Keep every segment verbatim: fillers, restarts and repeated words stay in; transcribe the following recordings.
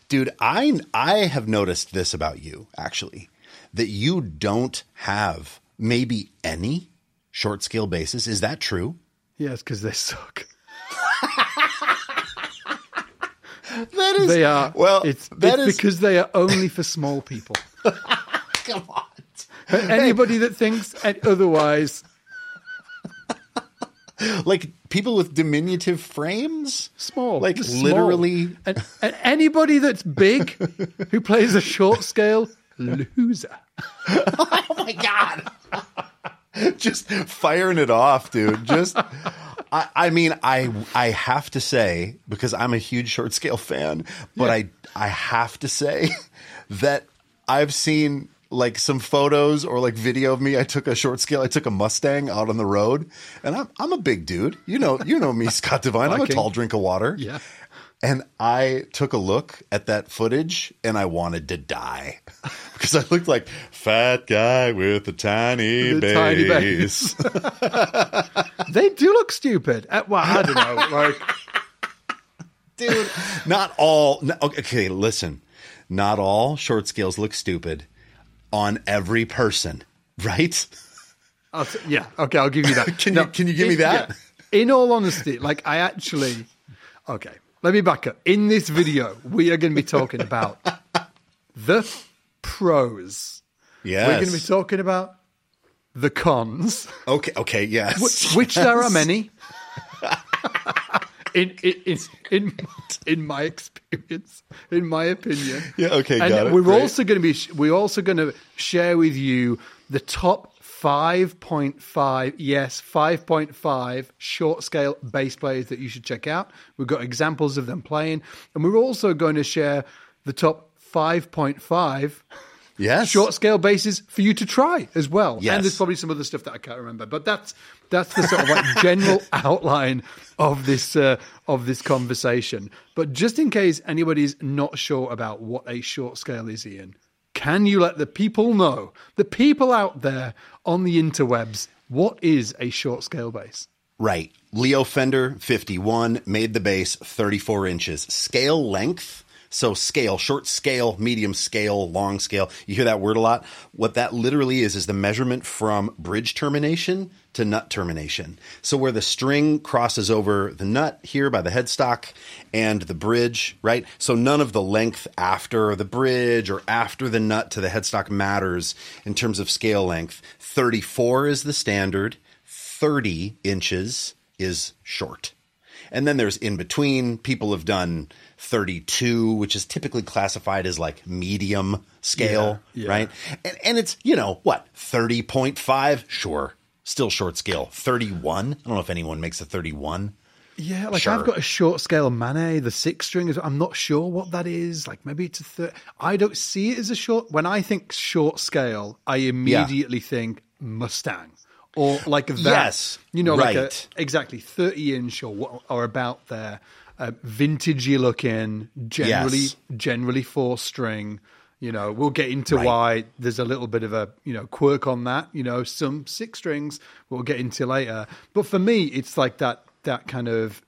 Dude, I I have noticed this about you, actually, that you don't have maybe any short scale bases. Is that true? Yes, because they suck. That is, they are. Well, it's, that it's is because they are only for small people. Come on. Anybody that thinks otherwise, like people with diminutive frames, small, like small. literally. And, and anybody that's big who plays a short scale, loser. Oh my God. Just firing it off, dude. Just, I, I mean, I I have to say, because I'm a huge short scale fan, but yeah. I I have to say that I've seen like some photos or like video of me. I took a short scale. I took a Mustang out on the road, and I'm I'm a big dude. You know, you know me, Scott Devine. I'm a tall drink of water. Yeah. And I took a look at that footage and I wanted to die because I looked like fat guy with a tiny the base. Tiny base. They do look stupid. Well, I don't know. Like, dude, not all. No, okay, listen. Not all short scales look stupid on every person, right? I'll t- yeah. Okay, I'll give you that. can no, you can you give in, me that? Yeah. In all honesty, like I actually. Okay. Let me back up. In this video, we are going to be talking about the pros. Yes. We're going to be talking about the cons. Okay. Okay. Yes. Which, which yes. there are many. in, in in in in my experience, in my opinion. Yeah. Okay. And got it. we're Great. also going to be we're also going to share with you the top five point five, yes, five point five short scale bass players that you should check out. We've got examples of them playing. And we're also going to share the top five point five yes. short scale basses for you to try as well. Yes. And there's probably some other stuff that I can't remember. But that's that's the sort of like general outline of this uh, of this conversation. But just in case anybody's not sure about what a short scale is, Ian, can you let the people know, the people out there on the interwebs, what is a short scale bass? Right. Leo Fender fifty-one made the bass thirty-four inches. Scale length. So scale, short scale, medium scale, long scale. You hear that word a lot. What that literally is, is the measurement from bridge termination to nut termination. So where the string crosses over the nut here by the headstock and the bridge, right? So none of the length after the bridge or after the nut to the headstock matters in terms of scale length. thirty-four is the standard. thirty inches is short. And then there's in between. People have done thirty-two, which is typically classified as like medium scale, yeah, yeah. right? And, and it's, you know, what, thirty point five? Sure. Still short scale. thirty-one? I don't know if anyone makes a thirty-one. Yeah, like sure. I've got a short scale Manet, the six string. I'm not sure what that is. Like maybe it's a third. I don't see it as a short. When I think short scale, I immediately yeah. think Mustang. Or like that, yes, you know, right. like a, exactly thirty inch or or about there, uh, vintagey looking, generally yes. generally four string. You know, we'll get into right. why there's a little bit of a you know quirk on that. You know, some six strings we'll get into later. But for me, it's like that that kind of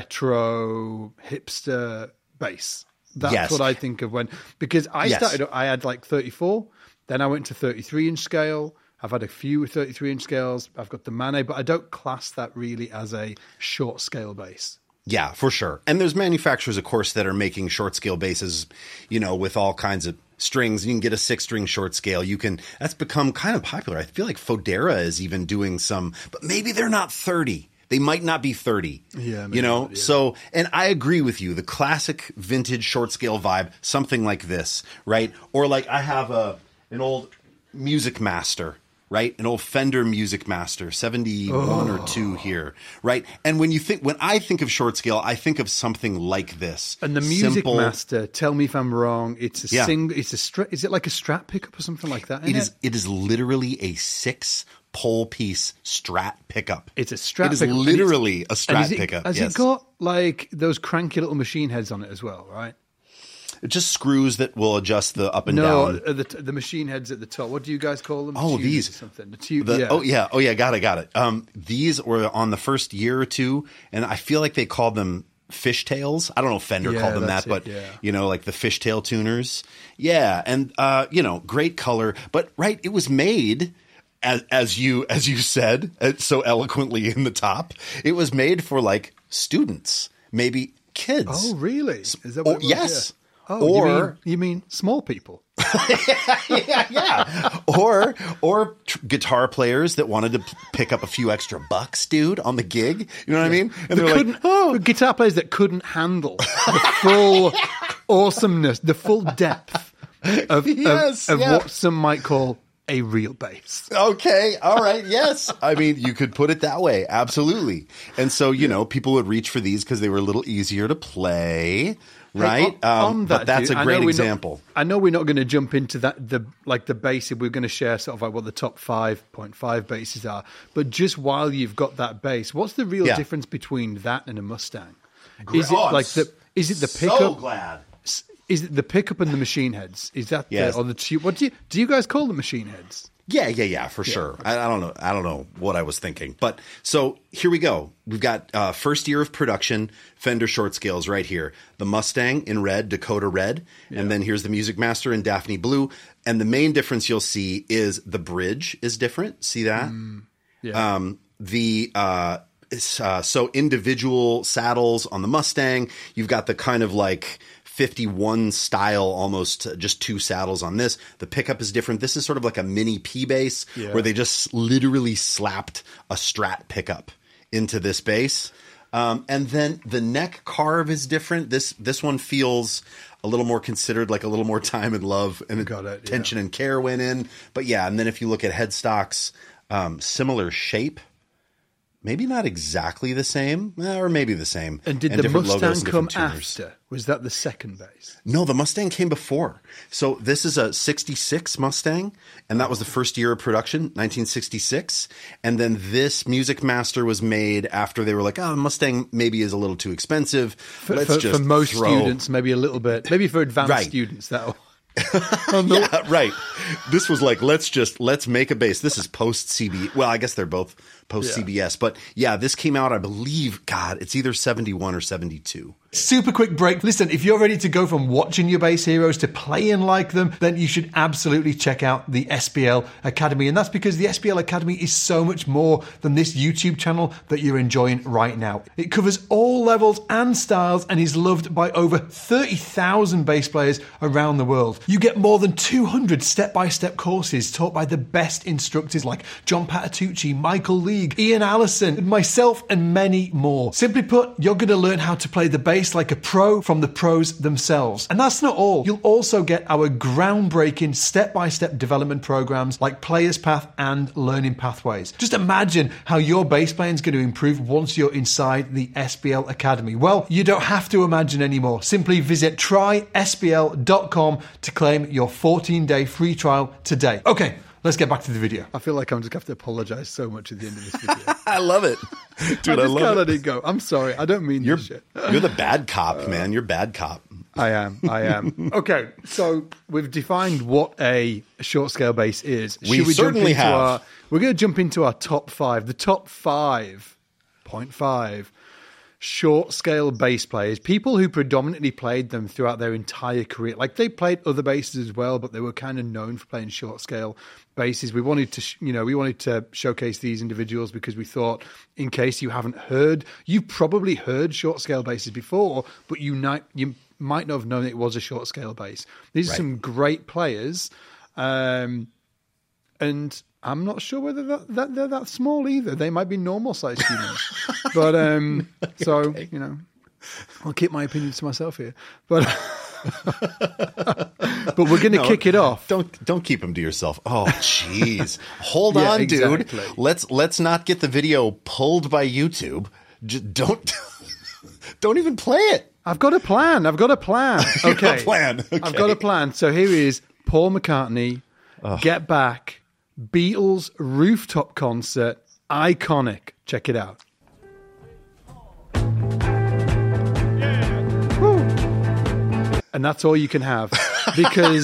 retro hipster bass. That's yes. what I think of when because I yes. started. I had like thirty-four, then I went to thirty-three inch scale. I've had a few thirty-three inch scales. I've got the Manet, but I don't class that really as a short scale bass. Yeah, for sure. And there's manufacturers, of course, that are making short scale basses, you know, with all kinds of strings. You can get a six string short scale. You can, that's become kind of popular. I feel like Fodera is even doing some, but maybe they're not thirty. They might not be thirty, yeah, you know? Not, yeah. So, and I agree with you. The classic vintage short scale vibe, something like this, right? Or like I have a, an old Music Master. Right? An old Fender Music Master, seventy-one oh. or two here, right? And when you think, when I think of short scale, I think of something like this. And the Music Simple, Master, tell me if I'm wrong, it's a yeah. single, it's a strat, is it like a Strat pickup or something like that? It is, it? it is literally a six pole piece Strat pickup. It's a Strat It is pickup. literally a Strat it, pickup. Has yes. it got like those cranky little machine heads on it as well, right? Just screws that will adjust the up and no, down. No, the, the machine heads at the top. What do you guys call them? Oh, Tubes these. or something. The tube, the, yeah. Oh, yeah. Oh, yeah. Got it. Got it. Um, these were on the first year or two, and I feel like they called them fishtails. I don't know if Fender Yeah, called them that, that's but it, yeah. you know, like the fishtail tuners. Yeah, and uh, you know, great color. But right, it was made as as you as you said uh, so eloquently in the top. It was made for like students, maybe kids. Oh, really? Is that Oh, what it was? yes. Yeah. Oh, Or- you mean, you mean small people? yeah, yeah. Or or tr- guitar players that wanted to p- pick up a few extra bucks, dude, on the gig. You know what I mean? And That they're couldn't, like, oh, guitar players that couldn't handle the full awesomeness, the full depth of, Yes, of, of yeah. what some might call a real bass. okay, all right, yes. I mean, you could put it that way, absolutely. And so, you know, people would reach for these because they were a little easier to play, right? Hey, on- um, on but that, that's dude, a I know great we're not- example. I know we're not going to jump into that, the like the bass. We're going to share sort of like what the top five point five basses are. But just while you've got that bass, what's the real Yeah. difference between that and a Mustang? Is it Oh, I'm like the is it the So pickup? glad. Is it the pickup and the machine heads? Is that Yes. the, or the tube? What do you do? You guys call them machine heads? Yeah, yeah, yeah, for sure. I, I don't know. I don't know what I was thinking, but so here we go. We've got uh, first year of production Fender short scales right here. The Mustang in red, Dakota red, and then here's the Music Master in Daphne blue. And the main difference you'll see is the bridge is different. See that? Yeah. Um, the uh, it's, uh, so individual saddles on the Mustang. You've got the kind of like fifty-one style, almost uh, just two saddles on this. The pickup is different. This is sort of like a mini P bass Yeah. where they just literally slapped a Strat pickup into this bass. Um, and then the neck carve is different. This this one feels a little more considered, like a little more time and love and Got it, attention and care went in. But yeah, and then if you look at headstocks, um, similar shape. Maybe not exactly the same, eh, or maybe the same. And did the different logos Mustang and come different tuners. after? Was that the second bass? No, the Mustang came before. So this is a sixty-six Mustang, and that was the first year of production, nineteen sixty-six. And then this Music Master was made after they were like, oh, Mustang maybe is a little too expensive. For, Let's for, just for most throw- students, maybe a little bit. Maybe for advanced Right. students, that'll. Yeah, right. This was like, let's just, let's make a bass. This is post C B. Well, I guess they're both post C B S. But yeah, this came out, I believe, God, it's either seventy-one or seventy-two. Super quick break. Listen, if you're ready to go from watching your bass heroes to playing like them, then you should absolutely check out the S B L Academy. And that's because the S B L Academy is so much more than this YouTube channel that you're enjoying right now. It covers all levels and styles and is loved by over thirty thousand bass players around the world. You get more than two hundred step-by-step courses taught by the best instructors like John Patitucci, Michael League, Ian Allison, myself, and many more. Simply put, you're going to learn how to play the bass like a pro from the pros themselves. And that's not all. You'll also get our groundbreaking step-by-step development programs like Player's Path and Learning Pathways. Just imagine how your bass playing is going to improve once you're inside the S B L Academy. Well, you don't have to imagine anymore. Simply visit try S B L dot com to claim your fourteen-day free trial today. Okay, let's get back to the video. I feel like I'm just going to have to apologize so much at the end of this video. I love it. Dude, I I, just can't love let it. it go. I'm sorry. I don't mean You're, this shit. you're the bad cop, man. You're bad cop. I am. I am. Okay, so we've defined what a short scale bass is. We Should we certainly jump into have. Our, we're going to jump into our top five. The top five point five short scale bass players, people who predominantly played them throughout their entire career. Like they played other basses as well, but they were kind of known for playing short scale basses. We wanted to, sh- you know, we wanted to showcase these individuals because we thought, in case you haven't heard, you've probably heard short scale basses before, but you might you might not have known it was a short scale bass. These are Right. some great players, um, and I'm not sure whether that, that they're that small either. They might be normal sized humans, but um, so you know, I'll keep my opinions to myself here. But but we're going to No, kick it off. Don't don't keep them to yourself. Oh, jeez. Hold Yeah, on, dude. exactly. Let's let's not get the video pulled by YouTube. Just don't don't even play it. I've got a plan. I've got a plan. You Okay, have a plan. I've Okay. got a plan. So here is Paul McCartney, Get Back, Beatles rooftop concert, iconic. Check it out. Woo. And that's all you can have because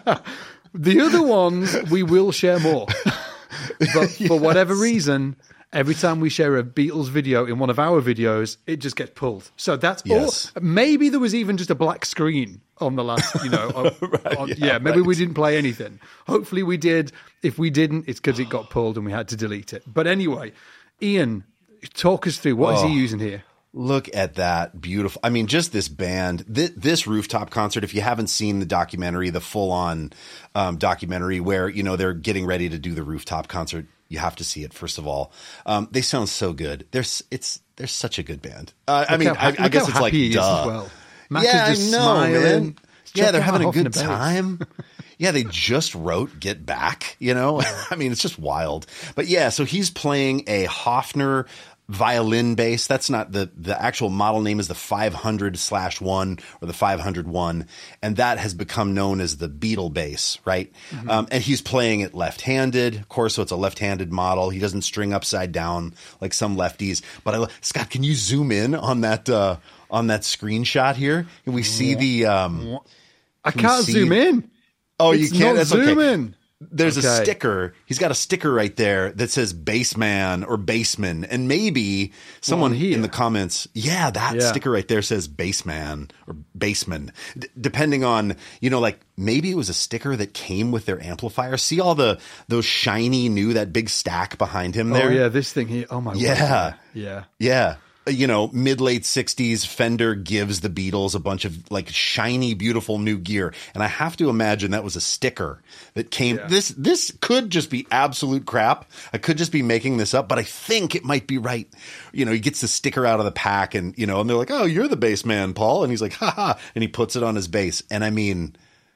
the other ones we will share more. But for whatever reason, every time we share a Beatles video in one of our videos, it just gets pulled. So that's Yes. all. Maybe there was even just a black screen on the last, you know, on, Right, on- yeah, yeah, maybe right. we didn't play anything. Hopefully we did. If we didn't, it's because it got pulled and we had to delete it. But anyway, Ian, talk us through what is Oh. he using here? Look at that beautiful. I mean, just this band, this, this rooftop concert. If you haven't seen the documentary, the full on um, documentary where, you know, they're getting ready to do the rooftop concert, you have to see it. First of all, um, they sound so good. There's, it's, they're such a good band. Uh, I Look mean, how I, happy- I look guess how it's like, happy he is duh. as well. Matt yeah, is just I know, smiling. man. Yeah, Check they're out having a Hoffner good Bass. time. Yeah, they just wrote Get Back, you know? I mean, it's just wild. But yeah, so he's playing a Hofner violin bass. That's not the, the actual model name is the five hundred slash one or the five hundred one. And that has become known as the Beatle bass, right? Mm-hmm. Um, and he's playing it left-handed, of course. So it's a left-handed model. He doesn't string upside down like some lefties. But I, lo- Scott, can you zoom in on that, uh, on that screenshot here? And we see the, um, I we can't see- zoom in. oh, It's you can't. not That's okay. zooming. There's a Okay. sticker. He's got a sticker right there that says bassman or bassman. And maybe someone Well, here. in the comments, yeah, that Yeah. sticker right there says bassman or bassman. D- depending on, you know, like maybe it was a sticker that came with their amplifier. See all the, those shiny new, that big stack behind him there? Oh yeah, this thing here. Oh my Yeah. word. Yeah. Yeah. You know, mid late sixties, Fender gives the Beatles a bunch of like shiny, beautiful new gear. And I have to imagine that was a sticker that came. Yeah. This, this could just be absolute crap. I could just be making this up, but I think it might be right. You know, he gets the sticker out of the pack and, you know, and they're like, oh, you're the bass man, Paul. And he's like, ha ha. And he puts it on his bass. And I mean,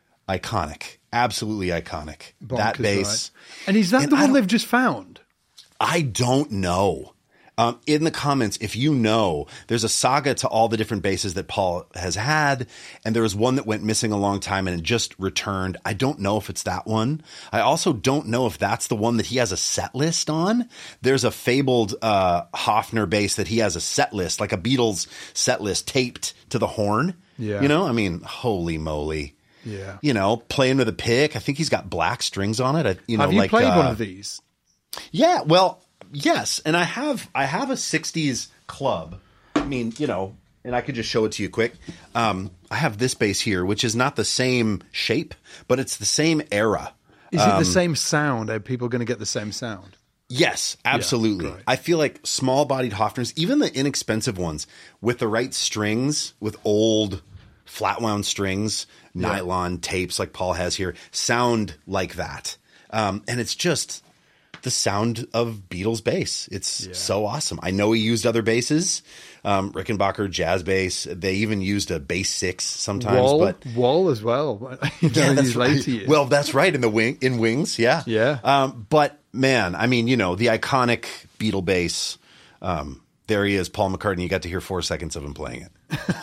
iconic, absolutely iconic. that Bonkers, bass. right. And is that And the I one don't- they've just found? I don't know. Um, in the comments, if you know, there's a saga to all the different basses that Paul has had, and there was one that went missing a long time and it just returned. I don't know if it's that one. I also don't know if that's the one that he has a set list on. There's a fabled uh, Hofner bass that he has a set list, like a Beatles set list taped to the horn. Yeah. You know, I mean, holy moly. Yeah. You know, playing with a pick. I think he's got black strings on it. I, you know, Have you like, played uh, one of these? Yeah, well, yes, and I have I have a sixties club. I mean, you know, and I could just show it to you quick. Um, I have this bass here, which is not the same shape, but it's the same era. Is it the same sound? Are people going to get the same sound? Yes, absolutely. right. I feel like small-bodied Hofners, even the inexpensive ones, with the right strings, with old flat-wound strings, nylon tapes like Paul has here, sound like that. Um, and it's just the sound of Beatles bass. It's so awesome. I know he used other basses, um, Rickenbacker jazz bass. They even used a bass six sometimes. Wall, but wall as well. You know, yeah, that's these right. later years. Well, that's right. In the wing, in Wings, yeah, Yeah. Um, but man, I mean, you know, the iconic Beatle bass. Um, there he is, Paul McCartney. You got to hear four seconds of him playing it.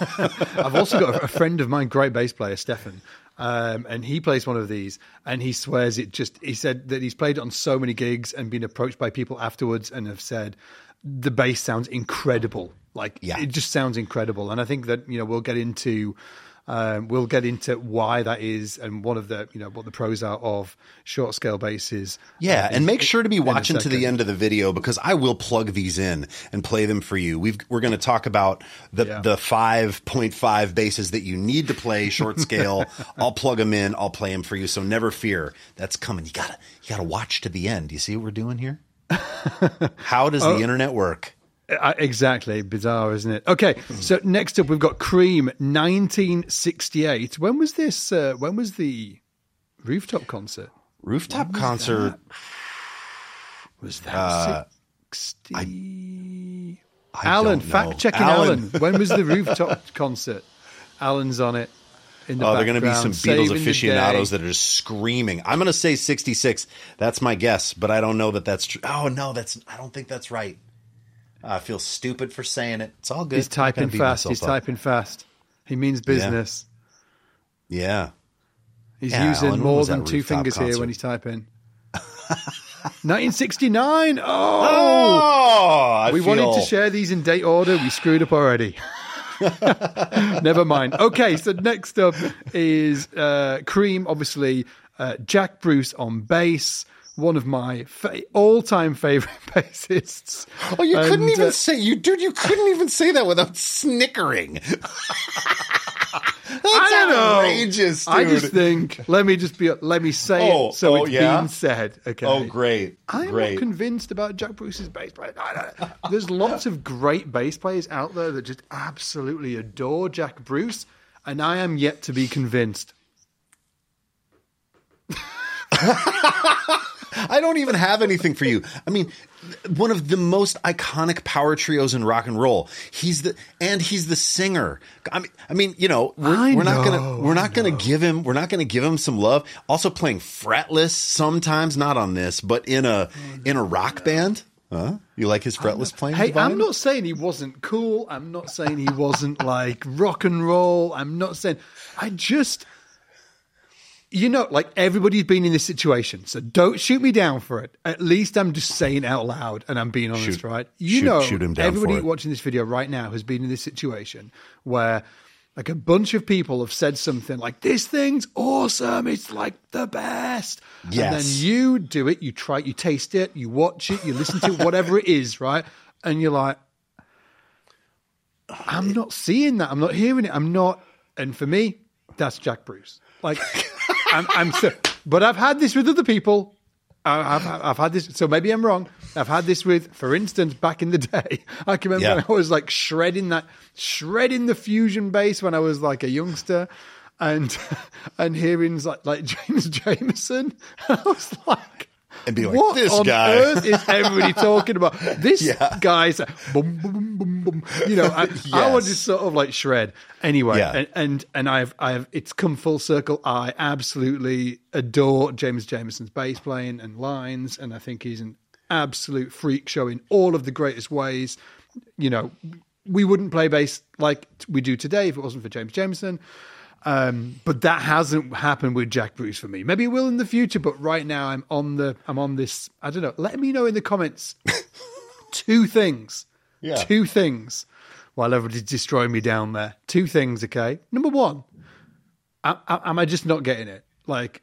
I've also got a friend of mine, great bass player, Stefan, um, and he plays one of these, and he swears it just, he said that he's played it on so many gigs and been approached by people afterwards and have said the bass sounds incredible. Like, Yeah. it just sounds incredible. And I think that, you know, we'll get into, um, we'll get into why that is and one of the, you know, what the pros are of short scale basses. Yeah, uh, and make in- sure to be in a watching to the second. end of the video because I will plug these in and play them for you. We've, we're going to talk about the Yeah. the five point five basses that you need to play short scale. I'll plug them in. I'll play them for you. So never fear. That's coming. You gotta you gotta watch to the end. You see what we're doing here? How does Oh. the internet work? Uh, exactly. Bizarre, isn't it? Okay. So next up, we've got Cream nineteen sixty-eight. When was this? Uh, when was the rooftop concert? Rooftop concert. Was that Uh, sixty? I Alan, don't know. fact checking Alan. When was the rooftop concert? Alan's on it. In the Oh, they're going to be background, some Beatles saving the aficionados day. that are just screaming. I'm going to say sixty-six. That's my guess, but I don't know that that's true. Oh no, that's. I don't think that's right. I feel stupid for saying it. It's all good. He's I'm not gonna typing beat fast. myself He's up. typing fast. He means business. Yeah. He's Yeah, using Alan, when more was than that two rooftop fingers here concert? when he's typing. nineteen sixty-nine. Oh, Oh, I we feel, wanted to share these in date order. We screwed up already. Never mind. Okay, so next up is uh, Cream, obviously. Uh, Jack Bruce on bass. one of my fa- all-time favorite bassists. Oh, you couldn't And, even uh, say you, dude. You couldn't even say that without snickering. That's I don't know. outrageous, dude. I just think let me just be let me say Oh, it so oh, it's yeah? being said. Okay. Oh, great, I'm great. not convinced about Jack Bruce's bass player. I don't- There's lots of great bass players out there that just absolutely adore Jack Bruce, and I am yet to be convinced. I don't even have anything for you. I mean, one of the most iconic power trios in rock and roll. He's the and he's the singer. I mean, I mean, you know, we're, I we're not know, gonna we're not gonna give him we're not gonna give him some love. Also playing fretless sometimes, not on this, but in a in a rock band. Huh? You like his fretless playing? Hey, Divine? I'm not saying he wasn't cool. I'm not saying he wasn't like rock and roll. I'm not saying. I just. You know, like everybody's been in this situation, so don't shoot me down for it. At least I'm just saying out loud and I'm being honest, Shoot- right? You shoot- know, shoot him down everybody for it. watching this video right now has been in this situation where like a bunch of people have said something like, this thing's awesome, it's like the best. And then Yes. you do it, you try it, you taste it, you watch it, you listen to it, whatever it is, right? And you're like, I'm not seeing that. I'm not hearing it. I'm not. And for me, that's Jack Bruce. Like, I'm, I'm so, but I've had this with other people. I- I've, I've had this. So maybe I'm wrong. I've had this with, for instance, back in the day, I can remember Yeah. when I was like shredding that, shredding the fusion bass when I was like a youngster, and and hearing like like James Jameson. I was like. And be like, what this on guy. earth is everybody talking about? This Yeah. guy's like, boom, boom, boom, boom. You know, I, I want to Yes. sort of like shred anyway. Yeah. And, and and I've I've it's come full circle. I absolutely adore James Jameson's bass playing and lines, and I think he's an absolute freak show in all of the greatest ways. You know, we wouldn't play bass like we do today if it wasn't for James Jameson. Um, but that hasn't happened with Jack Bruce for me. Maybe it will in the future, but right now I'm on the I'm on this. I don't know. Let me know in the comments two things. Yeah. Two things. While everybody's destroying me down there. Two things. Okay. Number one, I, I, am I just not getting it? Like,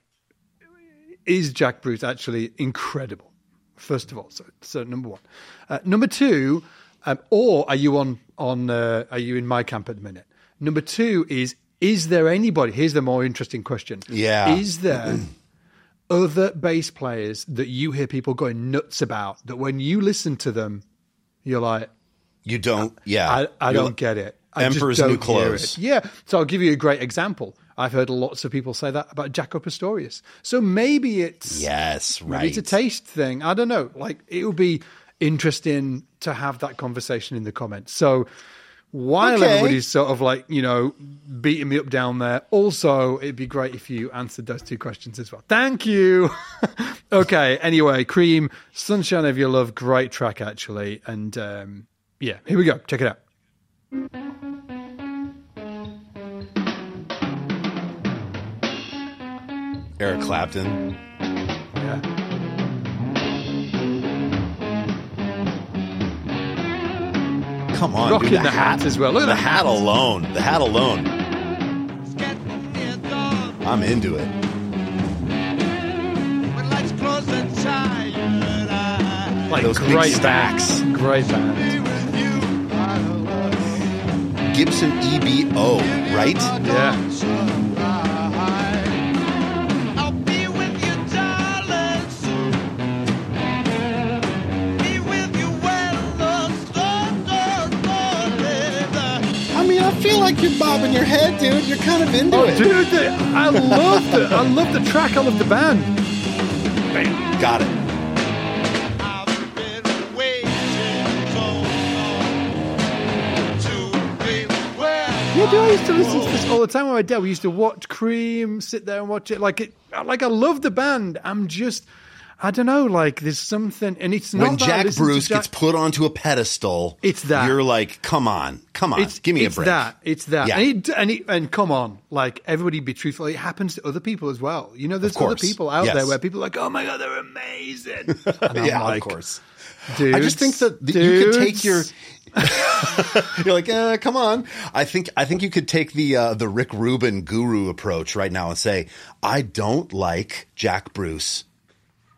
is Jack Bruce actually incredible? First of all, so so number one. Uh, number two, um, or are you on on? Uh, are you in my camp at the minute? Number two is. Is there anybody, here's the more interesting question. Yeah. Is there other bass players that you hear people going nuts about that when you listen to them, you're like, You don't, yeah. I, I You're don't like- get it. I Emperor's just don't New hear Clothes. it. Yeah. So I'll give you a great example. I've heard lots of people say that about Jaco Pastorius. So maybe it's, Yes, maybe right. it's a taste thing. I don't know. Like it would be interesting to have that conversation in the comments. So while Okay. everybody's sort of like, you know, beating me up down there, also it'd be great if you answered those two questions as well. Thank you. Okay. Anyway, Cream, Sunshine of Your Love, great track actually. And um, yeah, here we go. Check it out. Eric Clapton. Yeah. Come on, Rocking dude, the hat as well. Look at the the hat hat. alone. The hat alone. I'm into it. Like Those big great stacks. band. Great band. Gibson E B O, right? Yeah. I mean, I feel like you're bobbing your head, dude. You're kind of into Oh, it. dude, the, I love the I love the track. I love the band. Got it. Yeah, dude, I used to listen to this all the time with my dad. We used to watch Cream, sit there and watch it. Like, it, like I love the band. I'm just, I don't know. Like, there's something, and it's not When that I Jack listen to Bruce Jack- gets put onto a pedestal, It's that. You're like, come on, come on, It's, give me it's a break. that. It's that. Yeah. And, it, and, it, and come on, like everybody be truthful. It happens to other people as well. You know, there's Of other course. people out Yes. there where people are like, oh my God, they're amazing. And I'm Yeah, like, of course. Dudes, I just think that the, you could take dudes. your. You're like, uh, come on. I think I think you could take the uh, the Rick Rubin guru approach right now and say, I don't like Jack Bruce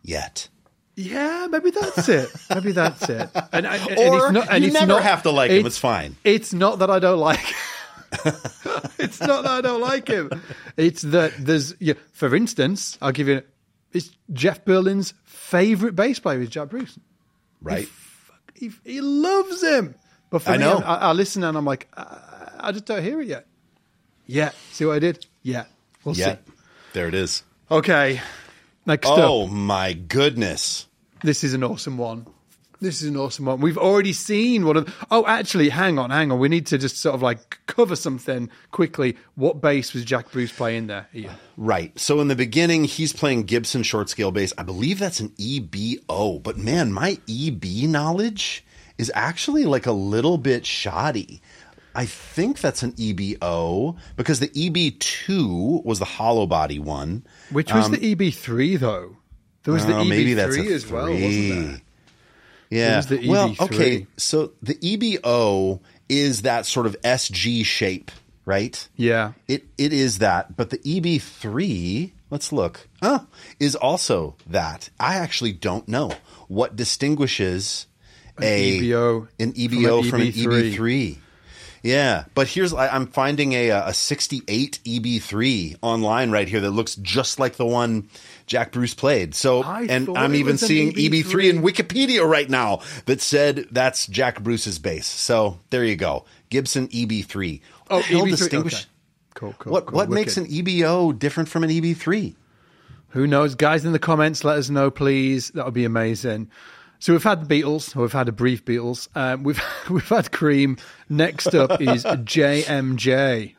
yet. Yeah, maybe that's it. Maybe that's it. And, and, and Or it's not, and you it's never not, have to like him. It's fine. It's not that I don't like him. It's not that I don't like him. It's that there's, yeah, for instance, I'll give you, it's Jeff Berlin's favourite bass player is Jack Bruce. Right. He, he, he loves him. But for I me, know. I, I listen and I'm like, I, I just don't hear it yet. Yeah. See what I did? Yeah. We'll Yeah. see. There it is. Okay. Next Oh, up. my goodness. This is an awesome one. This is an awesome one. We've already seen one of... Oh, actually, hang on, hang on. We need to just sort of like cover something quickly. What bass was Jack Bruce playing there, Ian? Right. So in the beginning, he's playing Gibson short scale bass. I believe that's an E B O. But man, my E B knowledge is actually like a little bit shoddy. I think that's an E B O because the E B two was the hollow body one. Which was Um, the E B three, though? There was the oh, E B three maybe that's a as well, three. wasn't there? Yeah. was the E B three. Well, okay. So the E B O is that sort of S G shape, right? Yeah. It it is that, but the E B three, let's look. Oh, is also that. I actually don't know what distinguishes An a E B O an E B O from from an an E B E three. B three. Yeah, but here's I, I'm finding a a sixty-eight E B three online right here that looks just like the one Jack Bruce played. So, I and thought I'm it even was an seeing E B three. E B three in Wikipedia right now that said that's Jack Bruce's bass. So there you go, Gibson E B three. Oh, What the hell E B three. distinguish- Okay. Cool, cool. What cool. what makes Wicked. an E B O different from an E B three? Who knows? Guys in the comments, let us know, please. That would be amazing. So we've had the Beatles, or we've had a brief Beatles. Um, we've we've had Cream. Next up is J M J.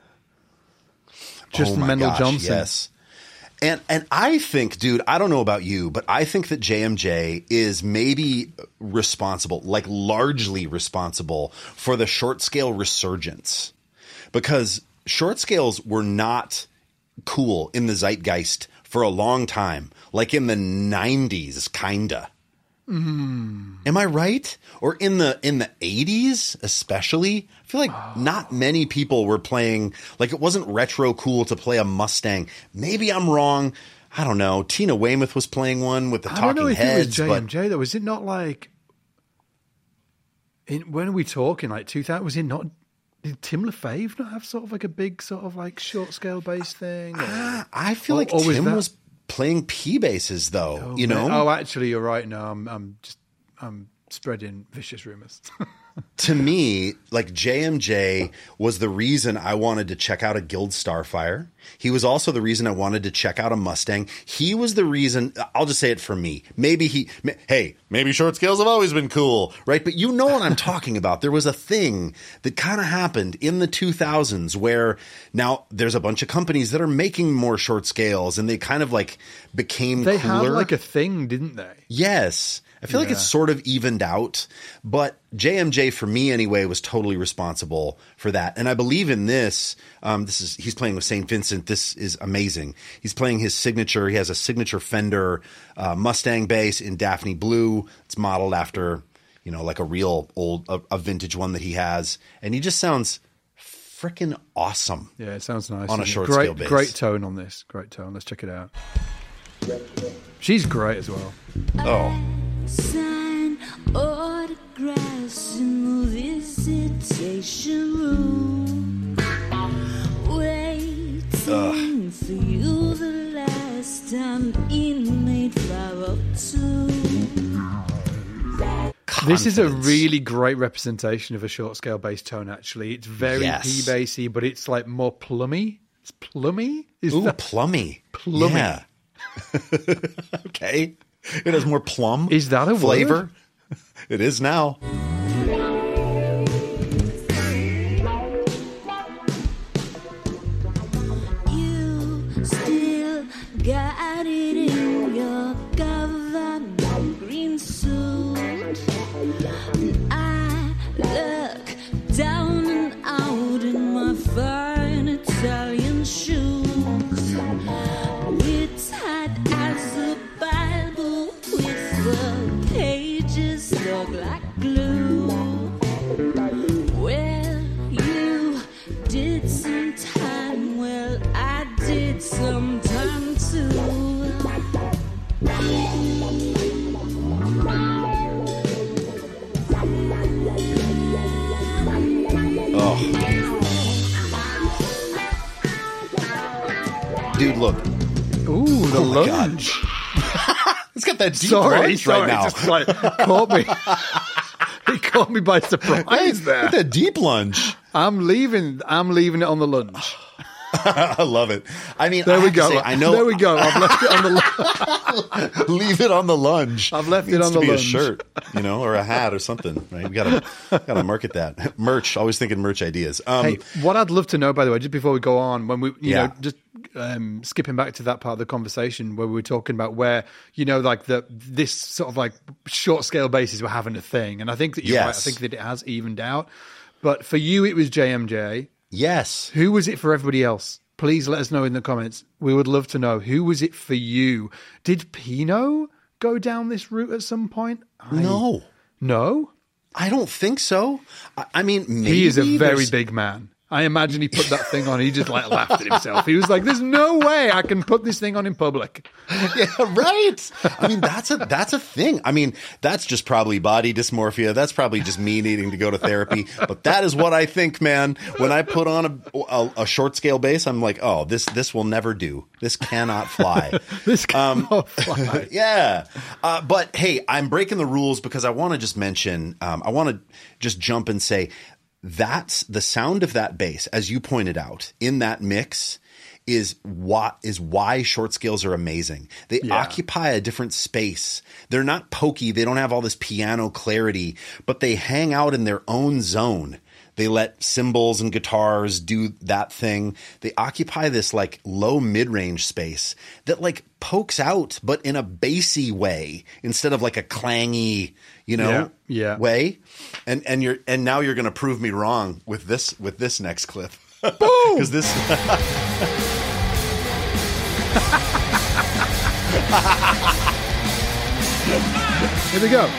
Justin oh my Mendel gosh, Johnson. Yes. And and I think, dude, I don't know about you, but I think that J M J is maybe responsible, like largely responsible for the short scale resurgence. Because short scales were not cool in the zeitgeist for a long time, like in the nineties, kinda. Mm. Am I right? Or in the in the eighties, especially? I feel like oh. not many people were playing, like it wasn't retro cool to play a Mustang. Maybe I'm wrong. I don't know. Tina Weymouth was playing one with the I Talking don't know if Heads. it was J M J but though. Was it not like? In, when are we talking? Like two thousand? Was it not? Did Tim LaFave not have sort of like a big sort of like short scale bass thing? Or, uh, I feel or, like or Tim was, was playing P basses though. oh, you know? man. Oh, actually, you're right. No, I'm I'm just I'm spreading vicious rumors. To me, like J M J was the reason I wanted to check out a Guild Starfire. He was also the reason I wanted to check out a Mustang. He was the reason, I'll just say it for me. Maybe he, hey, maybe short scales have always been cool, right? But you know what I'm talking about. There was a thing that kind of happened in the two thousands where now there's a bunch of companies that are making more short scales and they kind of like became They cooler. had like a thing, didn't they? Yes. I feel Yeah. like it's sort of evened out, but J M J for me anyway was totally responsible for that. And I believe in this, um, this is, he's playing with Saint Vincent. This is amazing. He's playing his signature. He has a signature Fender, uh, Mustang bass in Daphne Blue. It's modeled after, you know, like a real old, a, a vintage one that he has. And he just sounds freaking awesome. Yeah, it sounds nice. On a doesn't it? short great, scale bass. Great tone on this. Great tone. Let's check it out. She's great as well. Oh, Sign autographs in the visitation room, waiting Ugh. for you the last time in eight five oh two. This is a confidence. really great representation of a short scale bass tone, actually. It's very Yes. P bassy, but it's like more plummy. It's plummy? Is Ooh, that plummy. Plummy. Yeah. Okay. It has more plum. Is that a flavor? word? It is now. You still got it in your government green suit. And I look down and out in my fine Italian shoes. We're tight as the Bible with the pages stuck like glue. Well, you did some time, well, I did some time too. Dude, look. Ooh, the Oh my God. lunge. It's got that deep Sorry, lunge sorry, right now. just like caught me. He caught me by surprise Hey, there. look at that deep lunge. I'm leaving. I'm leaving it on the lunge. I love it. I mean, There I we have to go. say, I know. There we go. I've left it on the lunge. Leave it on the lunge. I've left it Needs on to the be lunge. a shirt, you know, or a hat or something. Right? We gotta gotta market that merch. Always thinking merch ideas. Um, Hey, what I'd love to know, by the way, just before we go on, when we, you Yeah. know, just um, skipping back to that part of the conversation where we were talking about where, you know, like the this sort of like short scale bases were having a thing, and I think that you're right. I Yes. think that it has evened out. But for you, it was J M J. yes. Who was it for everybody else? Please let us know in the comments. We would love to know. Who was it for you? Did Pino go down this route at some point? I- No, No? I don't think so. I, I mean, maybe He is a very there's- big man. I imagine he put that thing on. He just like laughed at himself. He was like, "There's no way I can put this thing on in public." Yeah, right. I mean, that's a that's a thing. I mean, that's just probably body dysmorphia. That's probably just me needing to go to therapy. But that is what I think, man. When I put on a, a, a short scale bass, I'm like, oh, this this will never do. This cannot fly. This cannot fly. Yeah. Uh, but hey, I'm breaking the rules because I want to just mention. Um, I want to just jump and say that's the sound of that bass, as you pointed out in that mix. Is what is why short scales are amazing. They Yeah. occupy a different space. They're not pokey. They don't have all this piano clarity, but they hang out in their own zone. They let cymbals and guitars do that thing. They occupy this like low mid-range space that like pokes out, but in a bassy way instead of like a clangy, you know, Yeah, yeah. way. And and you're and now you're going to prove me wrong with this with this next clip. Because this. Here we go.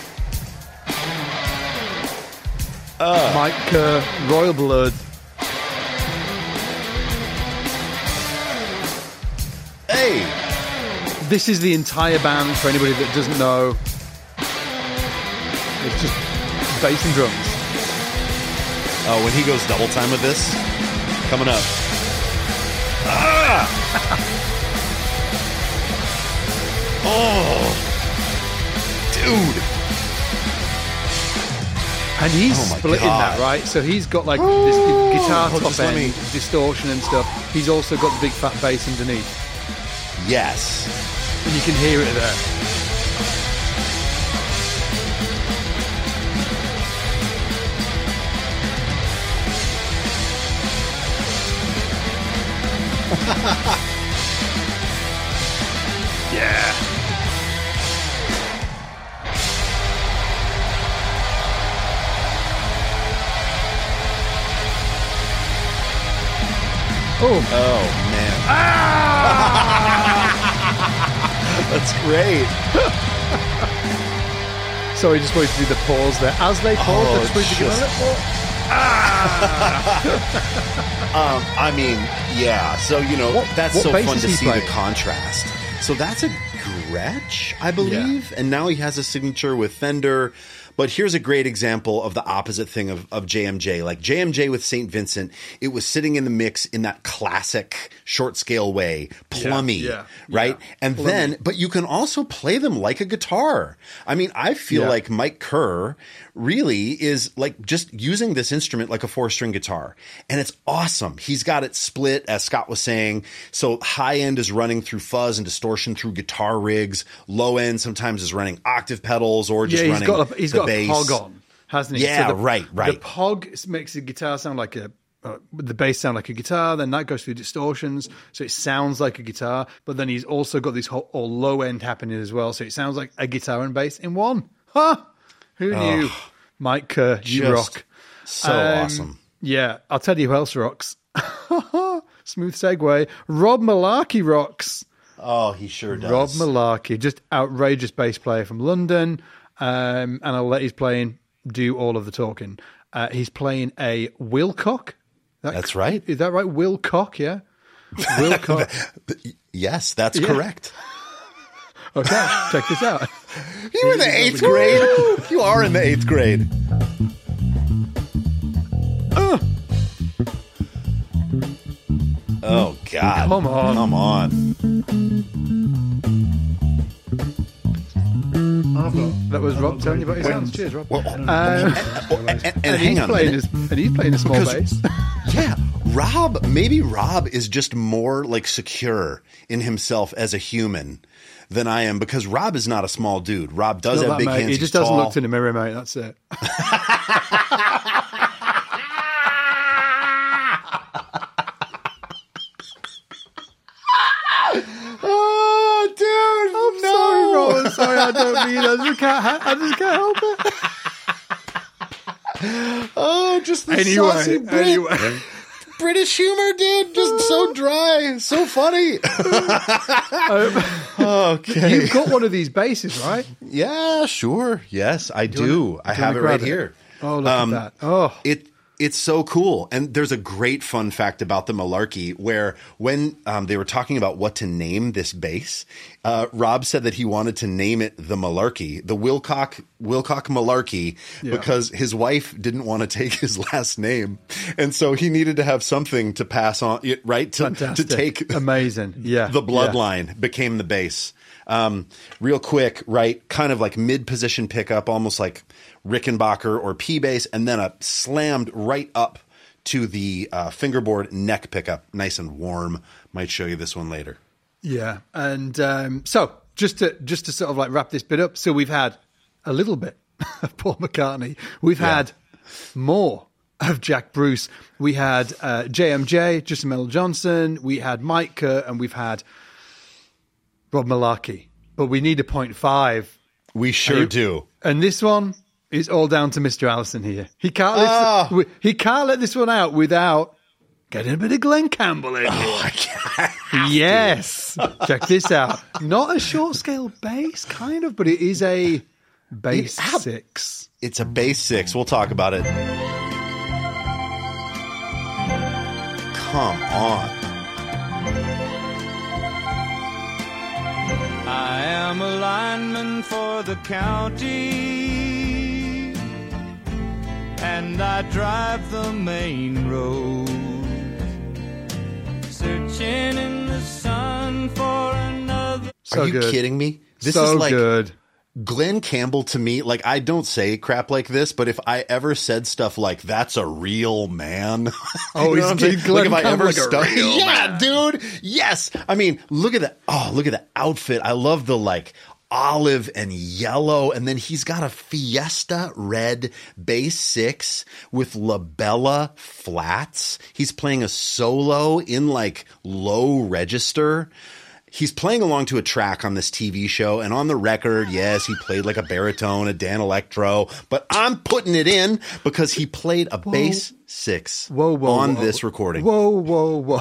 Mike uh, Royal Blood. Hey. This is the entire band for anybody that doesn't know. It's just bass and drums. Oh, when he goes double time with this, coming up. Ah! Oh, dude. And he's Oh my splitting God. that, right? So he's got like this guitar Oh, top just let end, me- distortion and stuff. He's also got the big fat bass underneath. Yes. And you can hear it there. Yeah. Oh, Oh, man. That's great. sorry, just wanted to do the pause there. As they pause, Oh, I just wanted to give a just- little. Um, I mean, yeah. So, you know, What- that's what so bass fun is to he see playing? the contrast. So that's a Gretsch, I believe. And now he has a signature with Fender. But here's a great example of the opposite thing of, of J M J. Like J M J with Saint Vincent, it was sitting in the mix in that classic short scale way, plummy, yeah, right? yeah. And Plummy. then, but you can also play them like a guitar. I mean, I feel Yeah. like Mike Kerr really is like just using this instrument like a four string guitar. And it's awesome. He's got it split, as Scott was saying. So high end is running through fuzz and distortion through guitar rigs. Low end sometimes is running octave pedals or just Yeah, he's running got a, he's the got bass. a pog on, hasn't he? Yeah, the, right, right. The pog makes the guitar sound like a. Uh, the bass sound like a guitar, then that goes through distortions, so it sounds like a guitar. But then he's also got this whole or low end happening as well, so it sounds like a guitar and bass in one. Huh? Who knew? Mike Kerr, you Just rock. So Um, awesome. Yeah, I'll tell you who else rocks. Smooth segue. Rob Malarkey rocks. Oh, he sure does. Rob Malarkey, just outrageous bass player from London, um, and I'll let his playing do all of the talking. Uh, he's playing a Wilcock. That- That's right. Is that right? Wilcock, yeah. Wilcock. Yes, that's Yeah. correct. Okay, check this out. You were in the eighth grade. You are in the eighth grade. Oh, Oh, God. Come on. Come on. that was Rob telling you about his hands. Cheers, Rob. Well, Um, and, and, and and, hang he's on a playing minute. his, and he's playing a small Because- bass. Yeah, Rob, maybe Rob is just more like secure in himself as a human than I am, because Rob is not a small dude. Rob does Not have that, big mate. hands. He He's just doesn't tall. look in the mirror, mate. That's it. Oh, dude. I'm no. sorry, Rob. I'm sorry. I don't mean it. I just can't, ha- I just can't help it. Oh, just the Anyway, saucy Brit- anyway. British humor, dude. Just so dry. So funny. Okay. You've got one of these basses, right? Yeah, sure. Yes, I do. I do you have wanna it right grab it? here. Oh, look at that. Oh. It it's so cool. And there's a great fun fact about the Malarkey where when um, they were talking about what to name this bass, uh, Rob said that he wanted to name it the Malarkey, the Wilcock Wilcock Malarkey, Yeah. because his wife didn't want to take his last name, and so he needed to have something to pass on, right? To, to Fantastic. take Amazing. Yeah. the yeah. bloodline became the bass. Um, real quick, right? Kind of like mid position pickup, almost like Rickenbacker or P bass, and then a slammed right up to the uh, fingerboard neck pickup, nice and warm. Might show you this one later. Yeah, and um, so just to just to sort of like wrap this bit up, so we've had a little bit of Paul McCartney, we've Yeah. had more of Jack Bruce, we had uh, J M J, Justin Metal Johnson, we had Mike Kurt, and we've had Rob Malarkey, but we need a point five, We sure you- do. and this one is all down to Mister Allison here. He can't let Ah. this, he can't let this one out without getting a bit of Glenn Campbell in. Oh, Yes. Check this out. Not a short scale bass, kind of, but it is a bass It- six. It's a bass six. We'll talk about it. Come on. I am a lineman for the county, and I drive the main road, searching in the sun for another. So Are you good. kidding me? This so is like good. Glenn Campbell to me. Like, I don't say crap like this, but if I ever said stuff like "that's a real man," Oh, you know he's what I'm saying? Glenn Like if I Campbell ever like a stuck, real yeah, dude, yes. I mean, look at that. Oh, look at the outfit. I love the like olive and yellow, and then he's got a Fiesta red bass six with labella flats. He's playing a solo in like low register. He's playing along to a track on this T V show, and on the record, yes, he played like a baritone, a Dan Electro, but I'm putting it in because he played a bass six Whoa, whoa, on whoa. this recording. Whoa, whoa, whoa.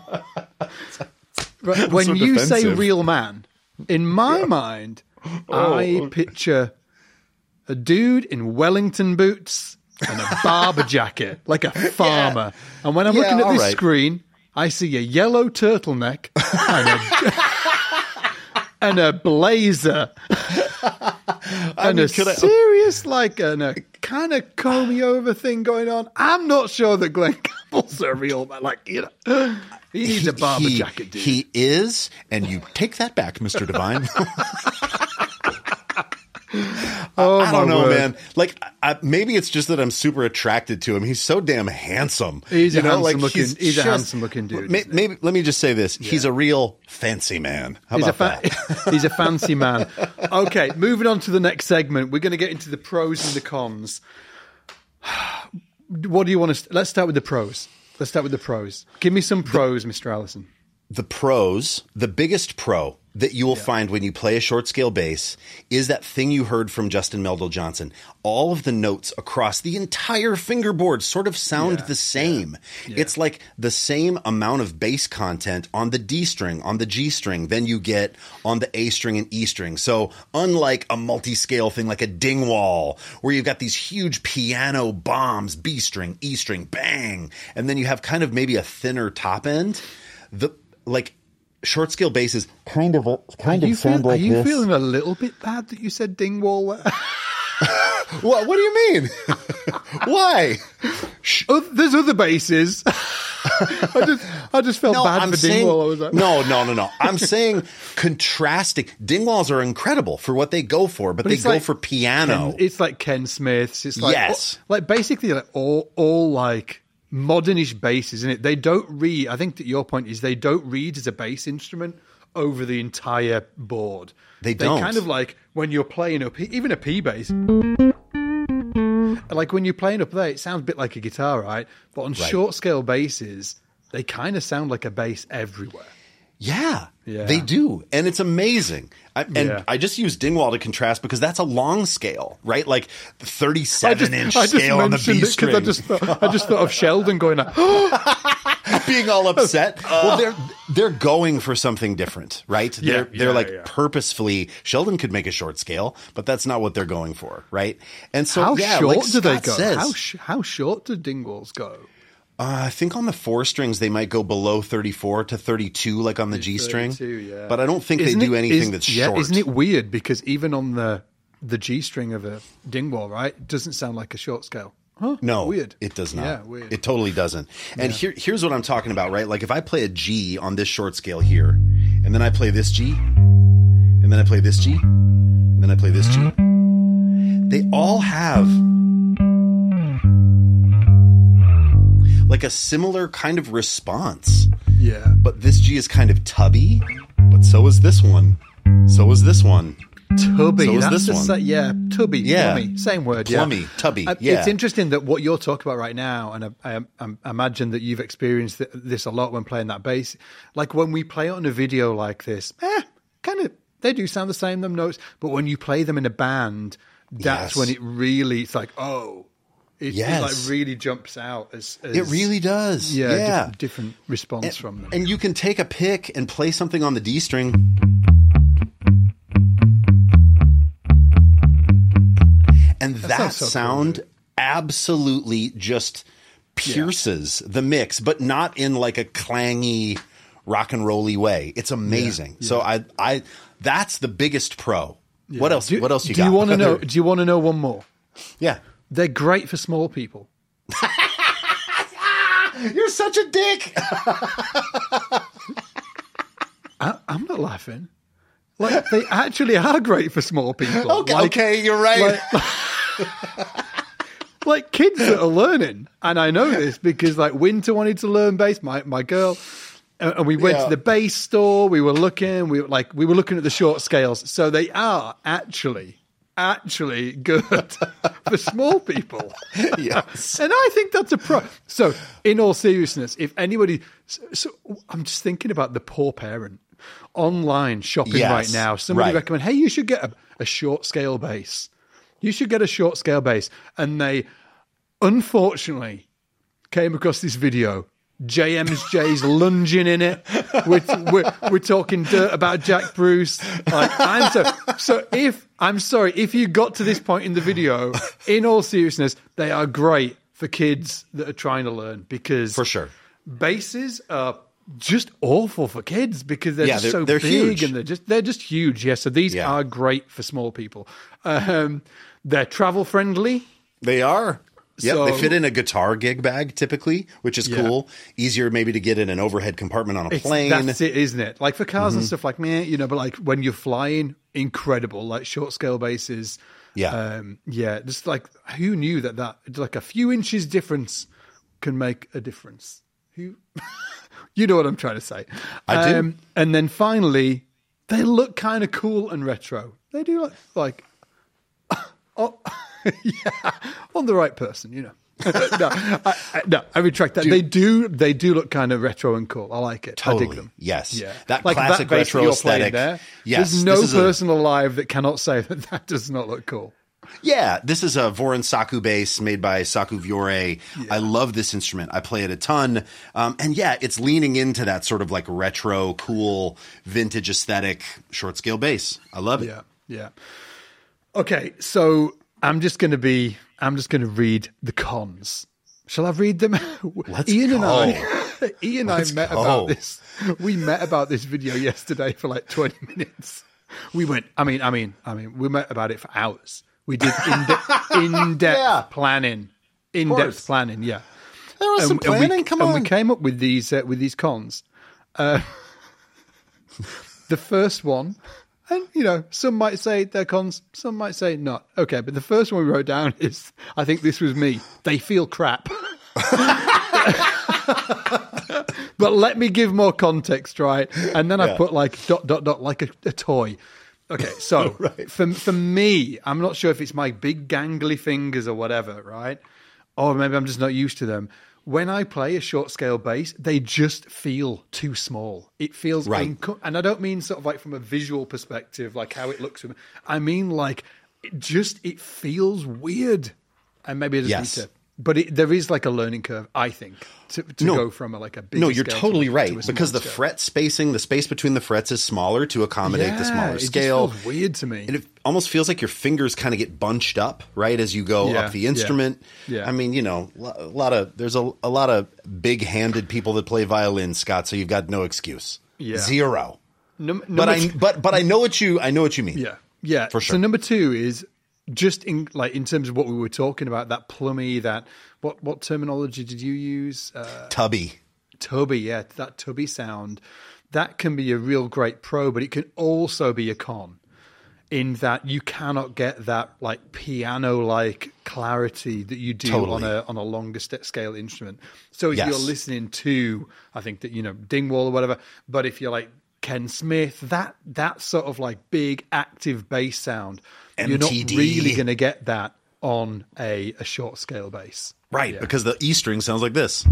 Right, when so you say defensive. real man, in my mind, I picture a dude in Wellington boots and a barber jacket, like a farmer. And when I'm Yeah, looking at all this right. screen, I see a yellow turtleneck and a, and a blazer and mean, a could I- serious, like, and a kind of comb me over thing going on. I'm not sure that Glenn Campbell's a real man. Like, you know, he needs a barber he, jacket, dude. He is, and you take that back, Mister Divine. oh, I don't my know, word. man. Like, I, maybe it's just that I'm super attracted to him. He's so damn handsome. He's a You know, handsome like, looking- he's a handsome looking dude, May, isn't he? maybe let me just say this: he's a real fancy man. How He's a, about fa- that? he's a fancy man. Okay, moving on to the next segment. We're going to get into the pros and the cons. What do you want to? St- Let's start with the pros. Let's start with the pros. Give me some pros, Mister Allison. The pros, the biggest pro that you will find when you play a short scale bass is that thing you heard from Justin Meldal Johnson. All of the notes across the entire fingerboard sort of sound Yeah, the same. It's like the same amount of bass content on the D string, on the G string, than you get on the A string and E string. So unlike a multi-scale thing like a Dingwall, where you've got these huge piano bombs, B string, E string, bang, and then you have kind of maybe a thinner top end, the like short scale basses kind of kind Are of you, sound feel, like are you this. feeling a little bit bad that you said Dingwall there? What? What do you mean? Why? Oh, there's other basses. I just, I just felt bad for saying, Dingwall. I was like, no, no, no, no. I'm saying contrasting. Dingwalls are incredible for what they go for, but, But they it's go like for piano. Ken, it's like Ken Smith's. It's like Yes. like basically like all all like modernish basses, isn't it? They don't read. I think that your point is they don't read as a bass instrument over the entire board. They They don't. kind of like when you're playing up, even a P bass. Like when you're playing up there, it sounds a bit like a guitar, right? But on Right. short scale basses, they kind of sound like a bass everywhere. Yeah, Yeah. they do. And it's amazing. I, and Yeah. I just use Dingwall to contrast because that's a long scale, right? Like thirty-seven inch I just scale on the mentioned B it 'cause string. I just thought, I just thought of Sheldon going like, Being all upset. well, they're they're going for something different, right? Yeah, they're they're yeah, like yeah. purposefully. Sheldon could make a short scale, but that's not what they're going for, right? And so, how yeah, short like do they Scott go? says, How sh- how short do Dingwalls go? Uh, I think on the four strings they might go below thirty-four to thirty-two, like on the G string. thirty-two, yeah. But I don't think Isn't they do it- anything is- that's yeah, short. Isn't it weird? Because even on the the G string of a Dingwall, right, it doesn't sound like a short scale. Huh? No, weird. It does not. Yeah, weird. It totally doesn't. And here, here's what I'm talking about, right? Like if I play a G on this short scale here, and then I play this G, and then I play this G, and then I play this G, they all have like a similar kind of response. Yeah, But this G is kind of tubby, but so is this one. So is this one. tubby. So is that's this the one. sa- yeah, tubby. Yeah. Plummy, same word. Plummy, yeah. tubby, Uh, yeah. It's interesting that what you're talking about right now, and I, I, I imagine that you've experienced th- this a lot when playing that bass. Like when we play it on a video like this, eh, kind of they do sound the same, them notes. But when you play them in a band, that's Yes. when it really it's like oh. It, Yes. it like really jumps out as, as It really does. yeah, Yeah. Different, different response from them. And you can take a pick and play something on the D string. And that, sounds so cool, sound dude. absolutely just pierces the mix, but not in like a clangy rock and rolly way. It's amazing. So I I that's the biggest pro. What else Do, what else you do got? you want to know? Do you want to know one more? Yeah. They're great for small people. You're such a dick. I, I'm not laughing. Like they actually are great for small people. Okay, like, okay, you're right. Like, like kids that are learning, and I know this because like Winter wanted to learn bass, my my girl, and and we went Yeah. to the bass store. We were looking, we were like we were looking at the short scales. So they are actually actually good for small people. Yes. And I think that's a pro. So, in all seriousness, if anybody, so, so I'm just thinking about the poor parent online shopping Yes, right now. Somebody right. recommend, hey, you should get a, a short scale bass. You should get a short scale bass. And they, unfortunately, came across this video. J M's J's lunging in it. We're, we're, we're talking dirt about Jack Bruce. Like, I'm so, so if, I'm sorry, if you got to this point in the video, in all seriousness, they are great for kids that are trying to learn because For sure. basses are just awful for kids because they're Yeah, just they're- so they're big huge. and they're just, they're just huge. Yeah. So these Yeah. are great for small people. Um, they're travel friendly. They are. Yep, So- they fit in a guitar gig bag typically, which is Yeah. cool. Easier maybe to get in an overhead compartment on a It's- plane. That's it, isn't it? Like for cars Mm-hmm. and stuff like me, you know, but like when you're flying, incredible, like short scale basses. Yeah. Um, yeah. Just like, who knew that that, like a few inches difference can make a difference? Who, you know what I'm trying to say. I do. And then finally, they look kind of cool and retro. They do look like, oh, yeah, on the right person, you know. no, I, I, no, I retract that. They do, they do look kind of retro and cool. I like it. I Totally. dig them. Yes. Yeah, That like classic that bass that retro you're playing aesthetic. There, Yes, there's no this is a- person alive that cannot say that that does not look cool. Yeah, this is a Voron Saku bass made by Saku Viore. I love this instrument. I play it a ton. Um, and yeah, it's leaning into that sort of like retro, cool, vintage aesthetic short scale bass. I love it. Yeah, yeah. Okay, so I'm just going to be, I'm just going to read the cons Shall I read them? Let's Ian and go. I, Ian and I Let's met go. about this. We met about this video yesterday for like twenty minutes. We went. I mean, I mean, I mean, we met about it for hours. We did in-depth, in-depth Yeah. planning, course. in-depth planning. Yeah, There was some and, and planning. we, Come and on. we came up with these uh, with these cons. Uh, the first one, and you know, some might say they're cons, some might say not. Okay, but the first one we wrote down is, I think this was me. They feel crap. But let me give more context, right? And then I Yeah. put like dot dot dot like a, a toy. Okay, so Right. for for me, I'm not sure if it's my big gangly fingers or whatever, right? Or maybe I'm just not used to them. When I play a short scale bass, they just feel too small. It feels Right. unco- and I don't mean sort of like from a visual perspective, like how it looks. I mean like it just it feels weird, and maybe I just Yes. need to. But it, there is like a learning curve, I think, to, to No. go from a, like a big. No, you're totally right to a because small the scale. fret spacing, the space between the frets is smaller to accommodate yeah, the smaller it scale. just feels weird to me. And it almost feels like your fingers kind of get bunched up, right, as you go Yeah, up the yeah, instrument. yeah. I mean, you know, lo- a lot of there's a, a lot of big-handed people that play violin, Scott. So you've got no excuse. Yeah. Zero. Num- But number I two- but but I know what you I know what you mean. Yeah, yeah, For sure. So number two is just in like in terms of what we were talking about, that plummy, that what what terminology did you use? Uh, Tubby. tubby, yeah, that tubby sound. That can be a real great pro, but it can also be a con in that you cannot get that like piano-like clarity that you do Totally. on a on a longer st- scale instrument. So if Yes. you're listening to, I think that you know Dingwall or whatever, but if you're like Ken Smith, that that sort of like big active bass sound, you're not M T D. really going to get that on a, a short scale bass. Right, Yeah. because the E string sounds like this.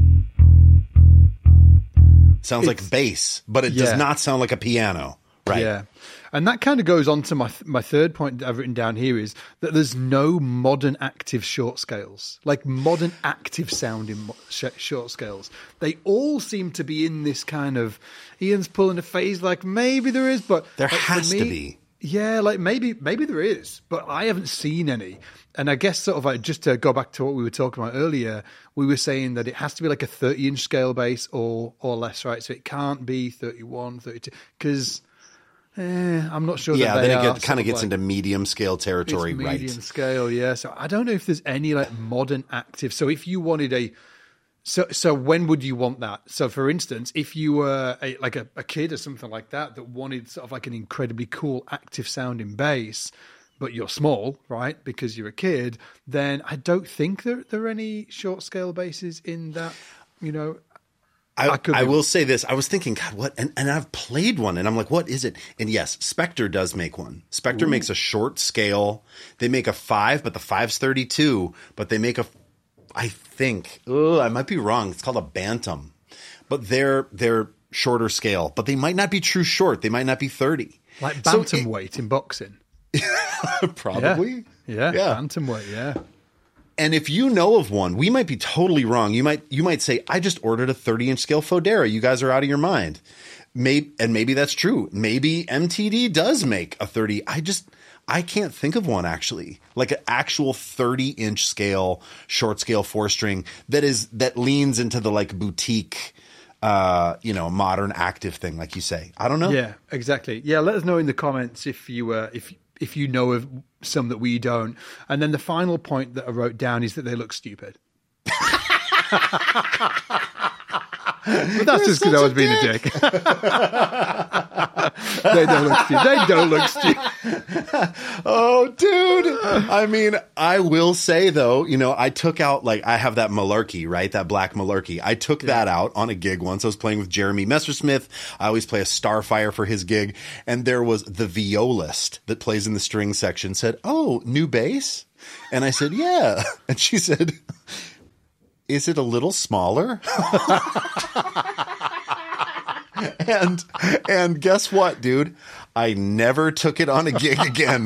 Sounds like It's- bass, but it Yeah. does not sound like a piano. Right. Yeah. And that kind of goes on to my my third point that I've written down here is that there's no modern active short scales, like modern active sounding mo- sh- short scales. They all seem to be in this kind of, Ian's pulling a face like maybe there is, but There like, for has to me- be. Yeah, like maybe maybe there is, but I haven't seen any. And I guess sort of like just to go back to what we were talking about earlier, we were saying that it has to be like a thirty inch scale bass or or less, right? So it can't be thirty-one, thirty-two, because eh, I'm not sure. Yeah, that they then it are get, kind sort of gets like, into medium scale it's territory, medium right? scale, yeah. So I don't know if there's any like modern active. So if you wanted a So, so when would you want that? So, for instance, if you were a, like a, a kid or something like that that wanted sort of like an incredibly cool, active sounding bass, but you're small, right? Because you're a kid, then I don't think there there are any short scale basses in that. You know, I, I could I be- will say this. I was thinking, God, what? And, and I've played one, and I'm like, what is it? And yes, Spectre does make one. Spectre makes a short scale. They make a five, but the five's thirty-two. But they make a, I think, oh, I might be wrong. It's called a Bantam. But they're they're shorter scale. But they might not be true short. They might not be thirty. like So bantamweight in boxing. it- probably. Yeah, Yeah. bantamweight. Yeah. And if you know of one, we might be totally wrong. You might you might say, I just ordered a thirty inch scale Fodera. You guys are out of your mind. Maybe, and maybe that's true. Maybe M T D does make a thirty. I just I can't think of one actually, like an actual thirty inch scale, short scale four string that is that leans into the like boutique, uh, you know, modern active thing, like you say. I don't know. Yeah, exactly. Yeah, let us know in the comments if you uh, if if you know of some that we don't. And then the final point that I wrote down is that they look stupid. But that's just because I was being a dick. They don't look stupid. They don't look stupid. Oh, dude. I mean, I will say, though, you know, I took out, like, I have that Malarkey, right? That black Malarkey. I took that out on a gig once. I was playing with Jeremy Messersmith. I always play a Starfire for his gig. And there was the violist that plays in the string section said, oh, new bass? And I said, yeah. And she said, is it a little smaller? And and guess what, dude? I never took it on a gig again.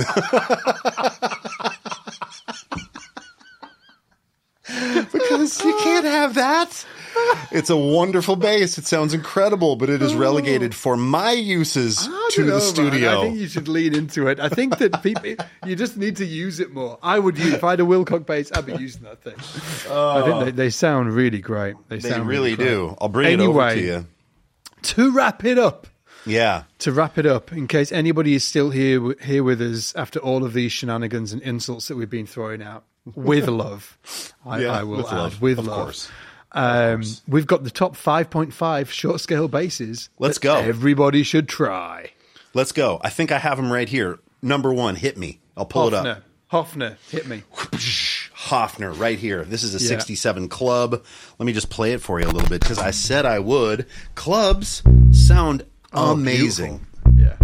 Because you can't have that. It's a wonderful bass. It sounds incredible, but it is relegated for my uses I to don't know, the studio. Man. I think you should lean into it. I think that people, you just need to use it more. I would use, if I had a Wilcock bass, I'd be using that thing. I think they, they sound really great. They, They sound really great. do. I'll bring Anyway, it over to you. To wrap it up, Yeah. to wrap it up, in case anybody is still here here with us after all of these shenanigans and insults that we've been throwing out, with love, I, Yeah, I will with add, love. with Of love. course. Um, we've got the top five point five short scale basses. Let's that go. Everybody should try. Let's go. I think I have them right here. Number one, Hit Me. I'll pull it Hofner, up. Hofner, hit me. Hofner, right here. This is a Yeah. sixty-seven club. Let me just play it for you a little bit because I said I would. Clubs sound Oh, amazing. Yeah.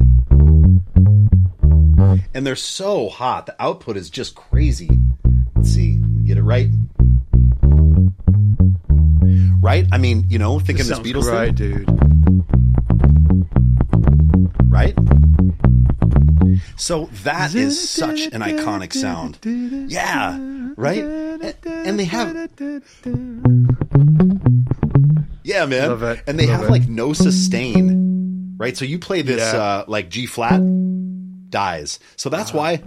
And they're so hot. The output is just crazy. Let's see. Get it right. Right? I mean, you know, thinking this Sounds Beatles great, thing. dude. Right? So that is such an iconic sound. Yeah, right? And, and they have, yeah, man. Love it. And they Love have it. like no sustain, right? So you play this Yeah. uh, like G flat, dies. So that's why.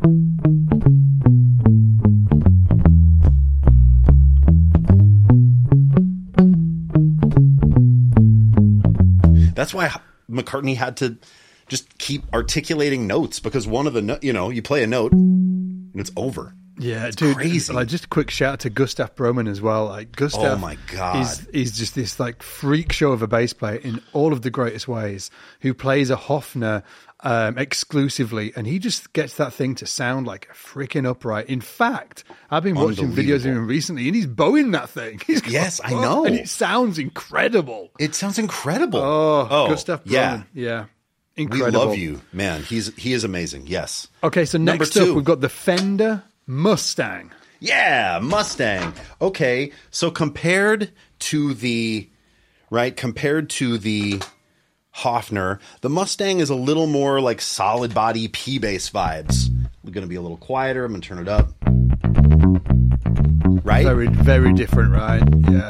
That's why McCartney had to just keep articulating notes because one of the, no- you know, you play a note and it's over. Yeah, dude. crazy. Like, just a quick shout out to Gustav Broman as well. Like Gustav, Oh, my God. is is just this like freak show of a bass player in all of the greatest ways. Who plays a Hofner um, exclusively, and he just gets that thing to sound like a freaking upright. In fact, I've been watching videos of him recently, and he's bowing that thing. He's Yes, I know. and it sounds incredible. It sounds incredible. Oh, Gustav Broman, yeah. yeah, We incredible. love you, man. He's he is amazing. Yes. Okay, so Number next up two. we've got the Fender Mustang. Yeah, Mustang. Okay, so compared to the right, compared to the Hofner, the Mustang is a little more like solid body P bass vibes. We're going to be a little quieter. I'm going to turn it up. Right? Very, very different, right? Yeah.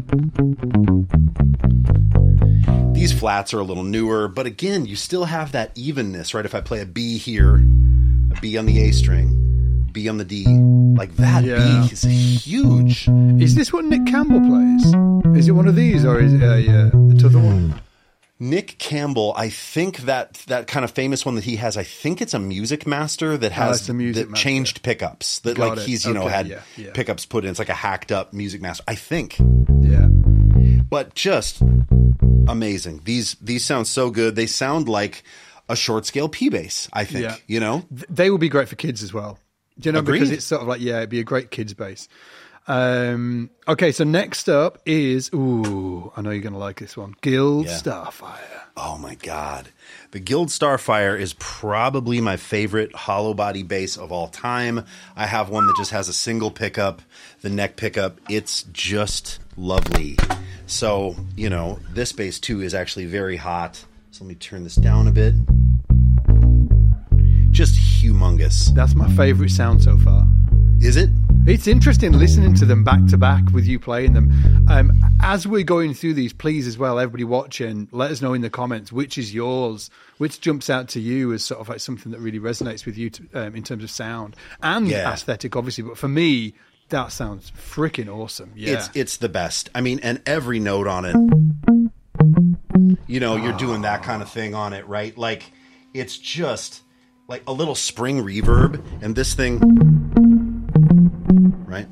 These flats are a little newer, but again, you still have that evenness, right? If I play a B here, a B on the A string, B on the D, like that Yeah. B is huge. Is this what Nick Campbell plays? Is it one of these, or is it uh, yeah, the other one? Nick Campbell, I think that that kind of famous one that he has, I think it's a Music Master that has it's a Music that Master. changed pickups. That Got like it. he's, you know, Okay, had yeah, yeah. pickups put in. It's like a hacked up Music Master. I think. Yeah. But just amazing. These these sound so good. They sound like a short scale P bass, I think. Yeah. You know? Th- They would be great for kids as well. Do you know, because Agreed. it's sort of like, yeah, it'd be a great kids bass. Um, okay, so next up is, ooh, I know you're going to like this one. Guild Yeah. Starfire. Oh my God. The Guild Starfire is probably my favorite hollow body bass of all time. I have one that just has a single pickup, the neck pickup. It's just lovely. So, you know, this bass too is actually very hot. So let me turn this down a bit. Just humongous. That's my favorite sound so far. Is it? It's interesting listening to them back to back with you playing them. Um, as we're going through these, please as well, everybody watching, let us know in the comments which is yours, which jumps out to you as sort of like something that really resonates with you to, um, in terms of sound and Yeah. aesthetic, obviously. But for me, that sounds freaking awesome. Yeah, It's it's the best. I mean, and every note on it, you know, you're doing that kind of thing on it, right? Like, it's just like a little spring reverb, and this thing, right?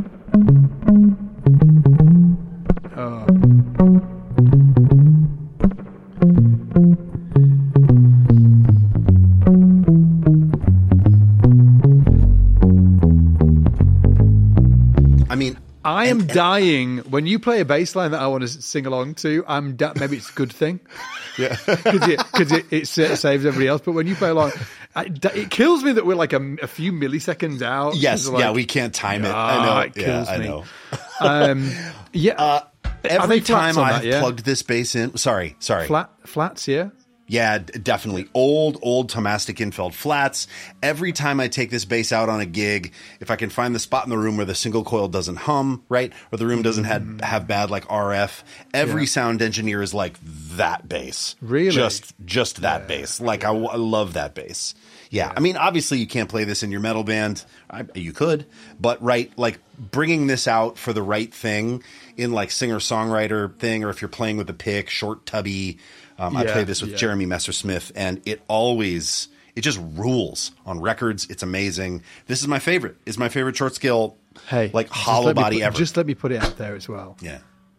I mean, I am and- and- dying when you play a bass line that I want to sing along to. I'm da- maybe it's a good thing, yeah, because it, 'cause it, it sa- saves everybody else. But when you play along, I, it kills me that we're like a, a few milliseconds out. yes, Like, yeah, we can't time it. Ah, I know. it yeah, kills I me. know. Um, yeah, Uh, Are every they flats time on I've that, yeah? plugged this bass in, sorry, sorry. flat flats, yeah. Yeah, d- definitely. Old, old Tomastic Infeld flats. Every time I take this bass out on a gig, if I can find the spot in the room where the single coil doesn't hum, right, or the room doesn't have, have bad like R F, every Yeah. sound engineer is like that bass. Really? Just, just that bass. Like I, I love that bass. Yeah. I mean, obviously you can't play this in your metal band. I, you could, but right, like bringing this out for the right thing in like singer-songwriter thing, or if you're playing with a pick, short, tubby. Um, I Yeah, played this with yeah. Jeremy Messersmith, and it always, it just rules on records. It's amazing. This is my favorite. It's my favorite short scale, Hey, like just hollow let me body put- ever. Just let me put it out there as well. Yeah.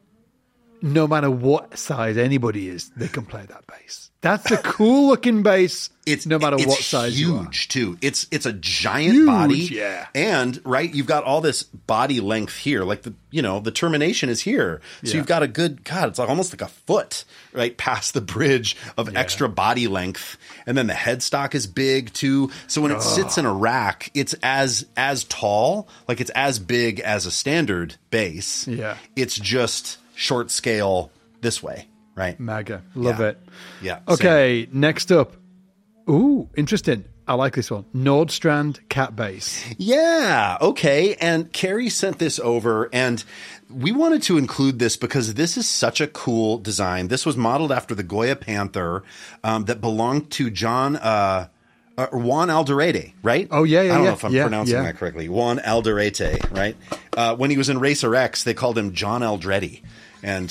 No matter what size anybody is, they can play that bass. That's a cool looking bass. It's no matter it's what size you are. huge too. It's it's a giant Huge, body, yeah. And right, you've got all this body length here, like the you know the termination is here, so Yeah. you've got a good God. It's like almost like a foot right past the bridge of extra body length, and then the headstock is big too. So when it sits in a rack, it's as as tall, like it's as big as a standard bass. Yeah. it's just short scale this way, right? Mega. Love Yeah. it. Yeah. Okay, next up. Ooh, interesting. I like this one. Nordstrand cat bass. Yeah, okay. And Carrie sent this over, and we wanted to include this because this is such a cool design. This was modeled after the Goya Panther um, that belonged to John uh, uh, Juan Alderete, right? Oh, yeah, yeah, I don't yeah. know if I'm Yeah, pronouncing yeah. that correctly. Juan Alderete, right? Uh, when he was in Racer X, they called him John Aldretti. And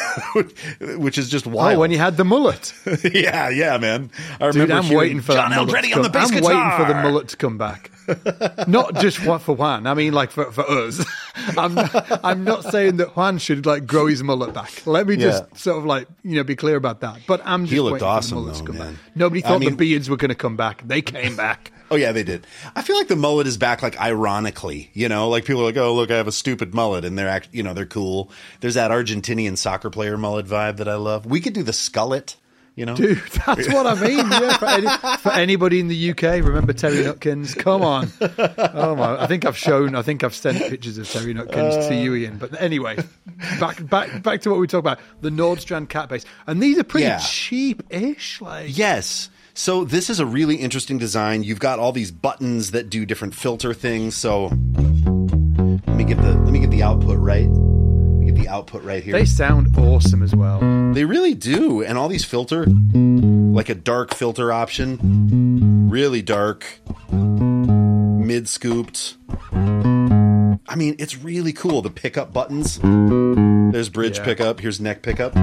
which is just wild. Oh, when he had the mullet. yeah, yeah, man. I Dude, remember I'm hearing waiting for John that mullet Aldretti to on the come- bass I'm guitar. waiting for the mullet to come back. Not just one for Juan. I mean, like for, for us. I'm I'm not saying that Juan should like grow his mullet back. Let me just Yeah. sort of like you know be clear about that. But I'm just He looked waiting awesome, for the mullet to though, come man. back. Nobody I thought the mean- beards were going to come back. They came back. Oh yeah, they did. I feel like the mullet is back, like ironically, you know, like people are like, "Oh, look, I have a stupid mullet," and they're act, you know, they're cool. There's that Argentinian soccer player mullet vibe that I love. We could do the skullet, you know, Dude, that's what I mean. Yeah, for, any, for anybody in the U K, remember Terry Nutkins? Come on. Oh my! I think I've shown. I think I've sent pictures of Terry Nutkins to you, Ian. But anyway, back back back to what we talked about: the Nordstrand cat bass, and these are pretty Yeah. cheap-ish. Like, Yes. So this is a really interesting design. You've got all these buttons that do different filter things. So let me get the let me get the output right. Let me get the output right here. they sound awesome as well. They really do. And all these filter, like a dark filter option, really dark, mid scooped. I mean, it's really cool. The pickup buttons. There's bridge Yeah. pickup. Here's neck pickup.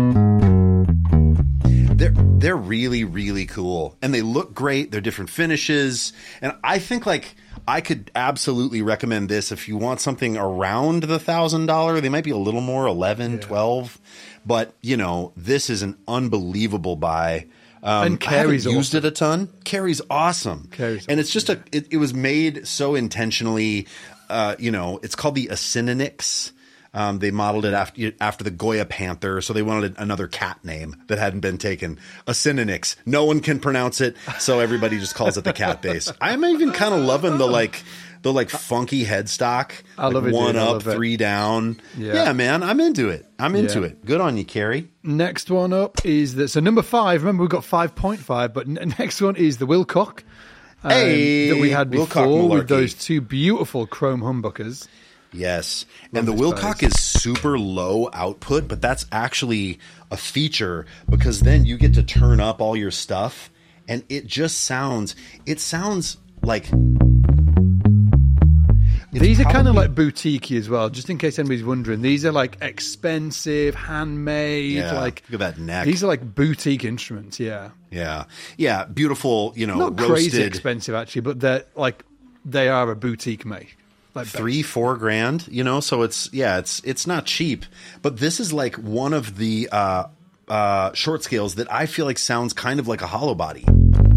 They're they're really, really cool. And they look great. They're different finishes. And I think like I could absolutely recommend this if you want something around the thousand dollar. They might be a little more, eleven, twelve. But you know, this is an unbelievable buy. Um, And Carrie's I haven't used awesome. it a ton. Carrie's awesome. Carrie's and it's just a it, it was made so intentionally. Uh, you know, it's called the Acinonyx. Um, they modeled it after after the Goya Panther, so they wanted another cat name that hadn't been taken. Acinonyx. No one can pronounce it, so everybody just calls it the cat bass. I'm even kind of loving the like the like funky headstock. I like love it, One dude. I up, love it. three down. Yeah. Yeah, man, I'm into it. I'm into Yeah. it. Good on you, Carrie. Next one up is that. So number five. Remember, we've got five point five, but n- next one is the Wilcock. um, Hey, that we had Wilcock before with malarkey. those two beautiful chrome humbuckers. Yes. And the this Wilcock bass. is super low output, but that's actually a feature because then you get to turn up all your stuff and it just sounds, it sounds like. These are kind of probably- like boutique as well, just in case anybody's wondering. These are like expensive, handmade, Yeah, like look at that neck. These are like boutique instruments, yeah. Yeah. Yeah. Beautiful, you know, Not roasted. crazy expensive actually, but they're like they are a boutique make. Like Three, four grand, you know, so it's, yeah, it's, it's not cheap, but this is like one of the, uh, uh, short scales that I feel like sounds kind of like a hollow body.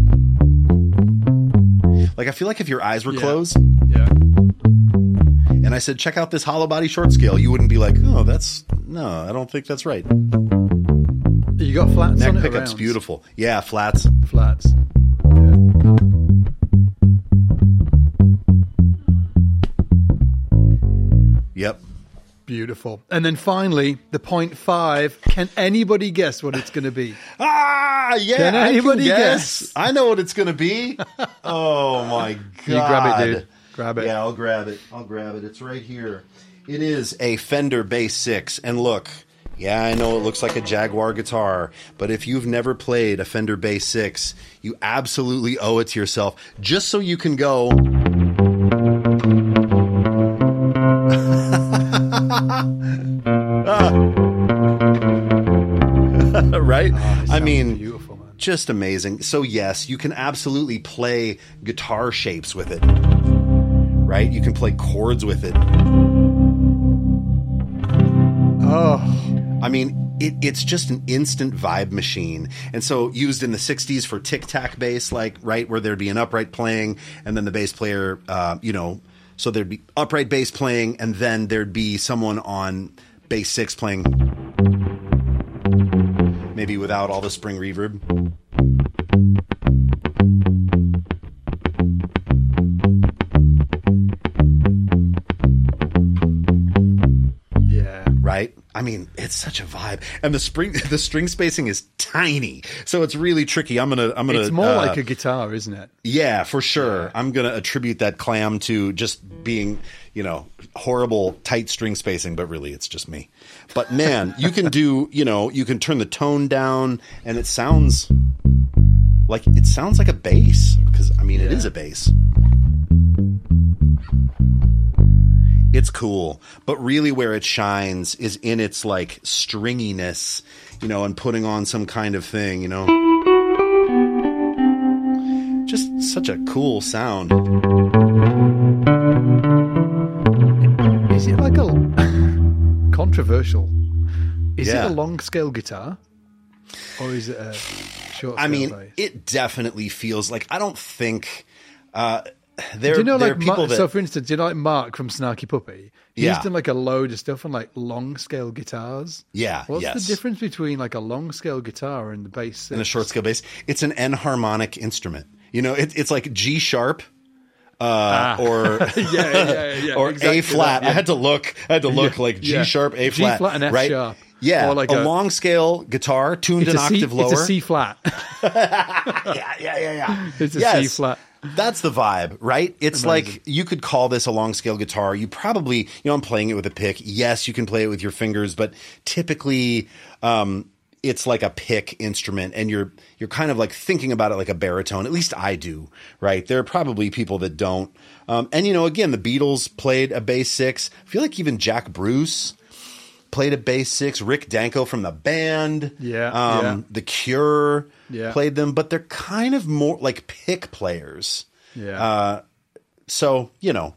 Like, I feel like if your eyes were Yeah. closed Yeah. and I said, check out this hollow body short scale, you wouldn't be like, oh, that's, no, I don't think that's right. You got flats Neck on it. pickup's around? beautiful. Yeah, flats. Flats. Yep. Beautiful. And then finally, the point five. Can anybody guess what it's going to be? Ah, yeah. Can I anybody guess? guess? I know what it's going to be. Oh, my God. You grab it, dude. Grab it. Yeah, I'll grab it. I'll grab it. It's right here. It is a Fender Bass six. And look, yeah, I know it looks like a Jaguar guitar, but if you've never played a Fender Bass six, you absolutely owe it to yourself just so you can go... right? Oh, I mean, beautiful, man. Just amazing. So yes, you can absolutely play guitar shapes with it, right? You can play chords with it. Oh, I mean, it, it's just an instant vibe machine. And so used in the sixties for tic-tac bass, like, right, where there'd be an upright playing and then the bass player, uh, you know, so there'd be upright bass playing and then there'd be someone on bass six playing maybe without all the spring reverb. yeah. Right? I mean, it's such a vibe, and the spring, the string spacing is tiny, so it's really tricky. I'm gonna, I'm gonna. It's more uh, like a guitar, isn't it? Yeah, for sure. I'm gonna attribute that clam to just being, you know, horrible tight string spacing, but really, it's just me. But man, you can do, you know, you can turn the tone down, and it sounds like it sounds like a bass because I mean, it is a bass. It's cool, but really where it shines is in its like stringiness, you know, and putting on some kind of thing, you know. Just such a cool sound. Is it like a controversial? Is Yeah. it a long scale guitar, or is it a short scale I mean, bass? it definitely feels like I don't think uh, there. Do you know, there like, are people Mark, that so for instance, do you know, like Mark from Snarky Puppy? He's Yeah. done like a load of stuff on like long scale guitars. Yeah, What's yes. the difference between like a long scale guitar and the bass? and a six? short scale bass. It's an enharmonic instrument. You know, it, it's like G sharp. Uh, Ah. or yeah, yeah, yeah, or exactly A flat. that, yeah. I had to look. I had to look Yeah, like G yeah. sharp, A G flat, flat and F right? sharp. Yeah, Or like a, a- long scale guitar tuned It's an a C, octave lower. It's a C flat. yeah, yeah, yeah, yeah. It's a yes. C flat. That's the vibe, right? It's Amazing. like you could call this a long scale guitar. You probably, you know, I'm playing it with a pick. Yes, you can play it with your fingers, but typically, um, it's like a pick instrument, and you're you're kind of like thinking about it like a baritone. At least I do, right? There are probably people that don't. Um, and you know, again, the Beatles played a bass six. I feel like even Jack Bruce played a bass six. Rick Danko from the band, Yeah, um, yeah. The Cure Yeah. played them, but they're kind of more like pick players. Yeah. Uh, so you know,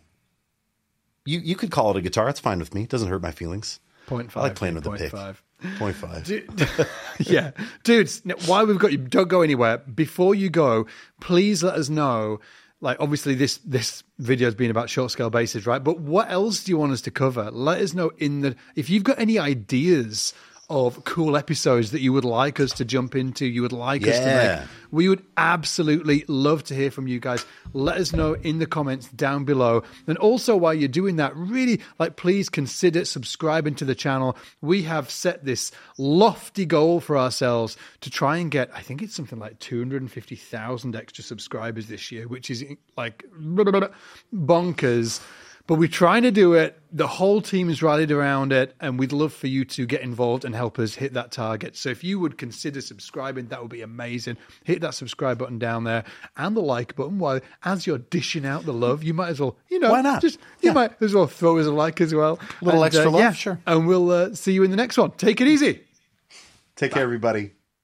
you you could call it a guitar. It's fine with me. It doesn't hurt my feelings. Point five. I like playing with the point pick. five. Point five. Dude, yeah, dudes. now, While we've got you, don't go anywhere. Before you go, please let us know. Like, obviously, this this video has been about short scale basses, right? But what else do you want us to cover? Let us know in the if you've got any ideas of cool episodes that you would like us to jump into, you would like us to Yeah. make. We would absolutely love to hear from you guys. Let us know in the comments down below. And also, while you're doing that, really, like, please consider subscribing to the channel. We have set this lofty goal for ourselves to try and get, I think it's something like two hundred fifty thousand extra subscribers this year, which is like bonkers. But we're trying to do it. The whole team is rallied around it, and we'd love for you to get involved and help us hit that target. So if you would consider subscribing, that would be amazing. Hit that subscribe button down there and the like button. While as you're dishing out the love, you might as well, you know, Why not? Just you Yeah. might as well throw us a like as well. Little And, extra uh, love, yeah. sure. And we'll uh, see you in the next one. Take it easy. Take care, everybody.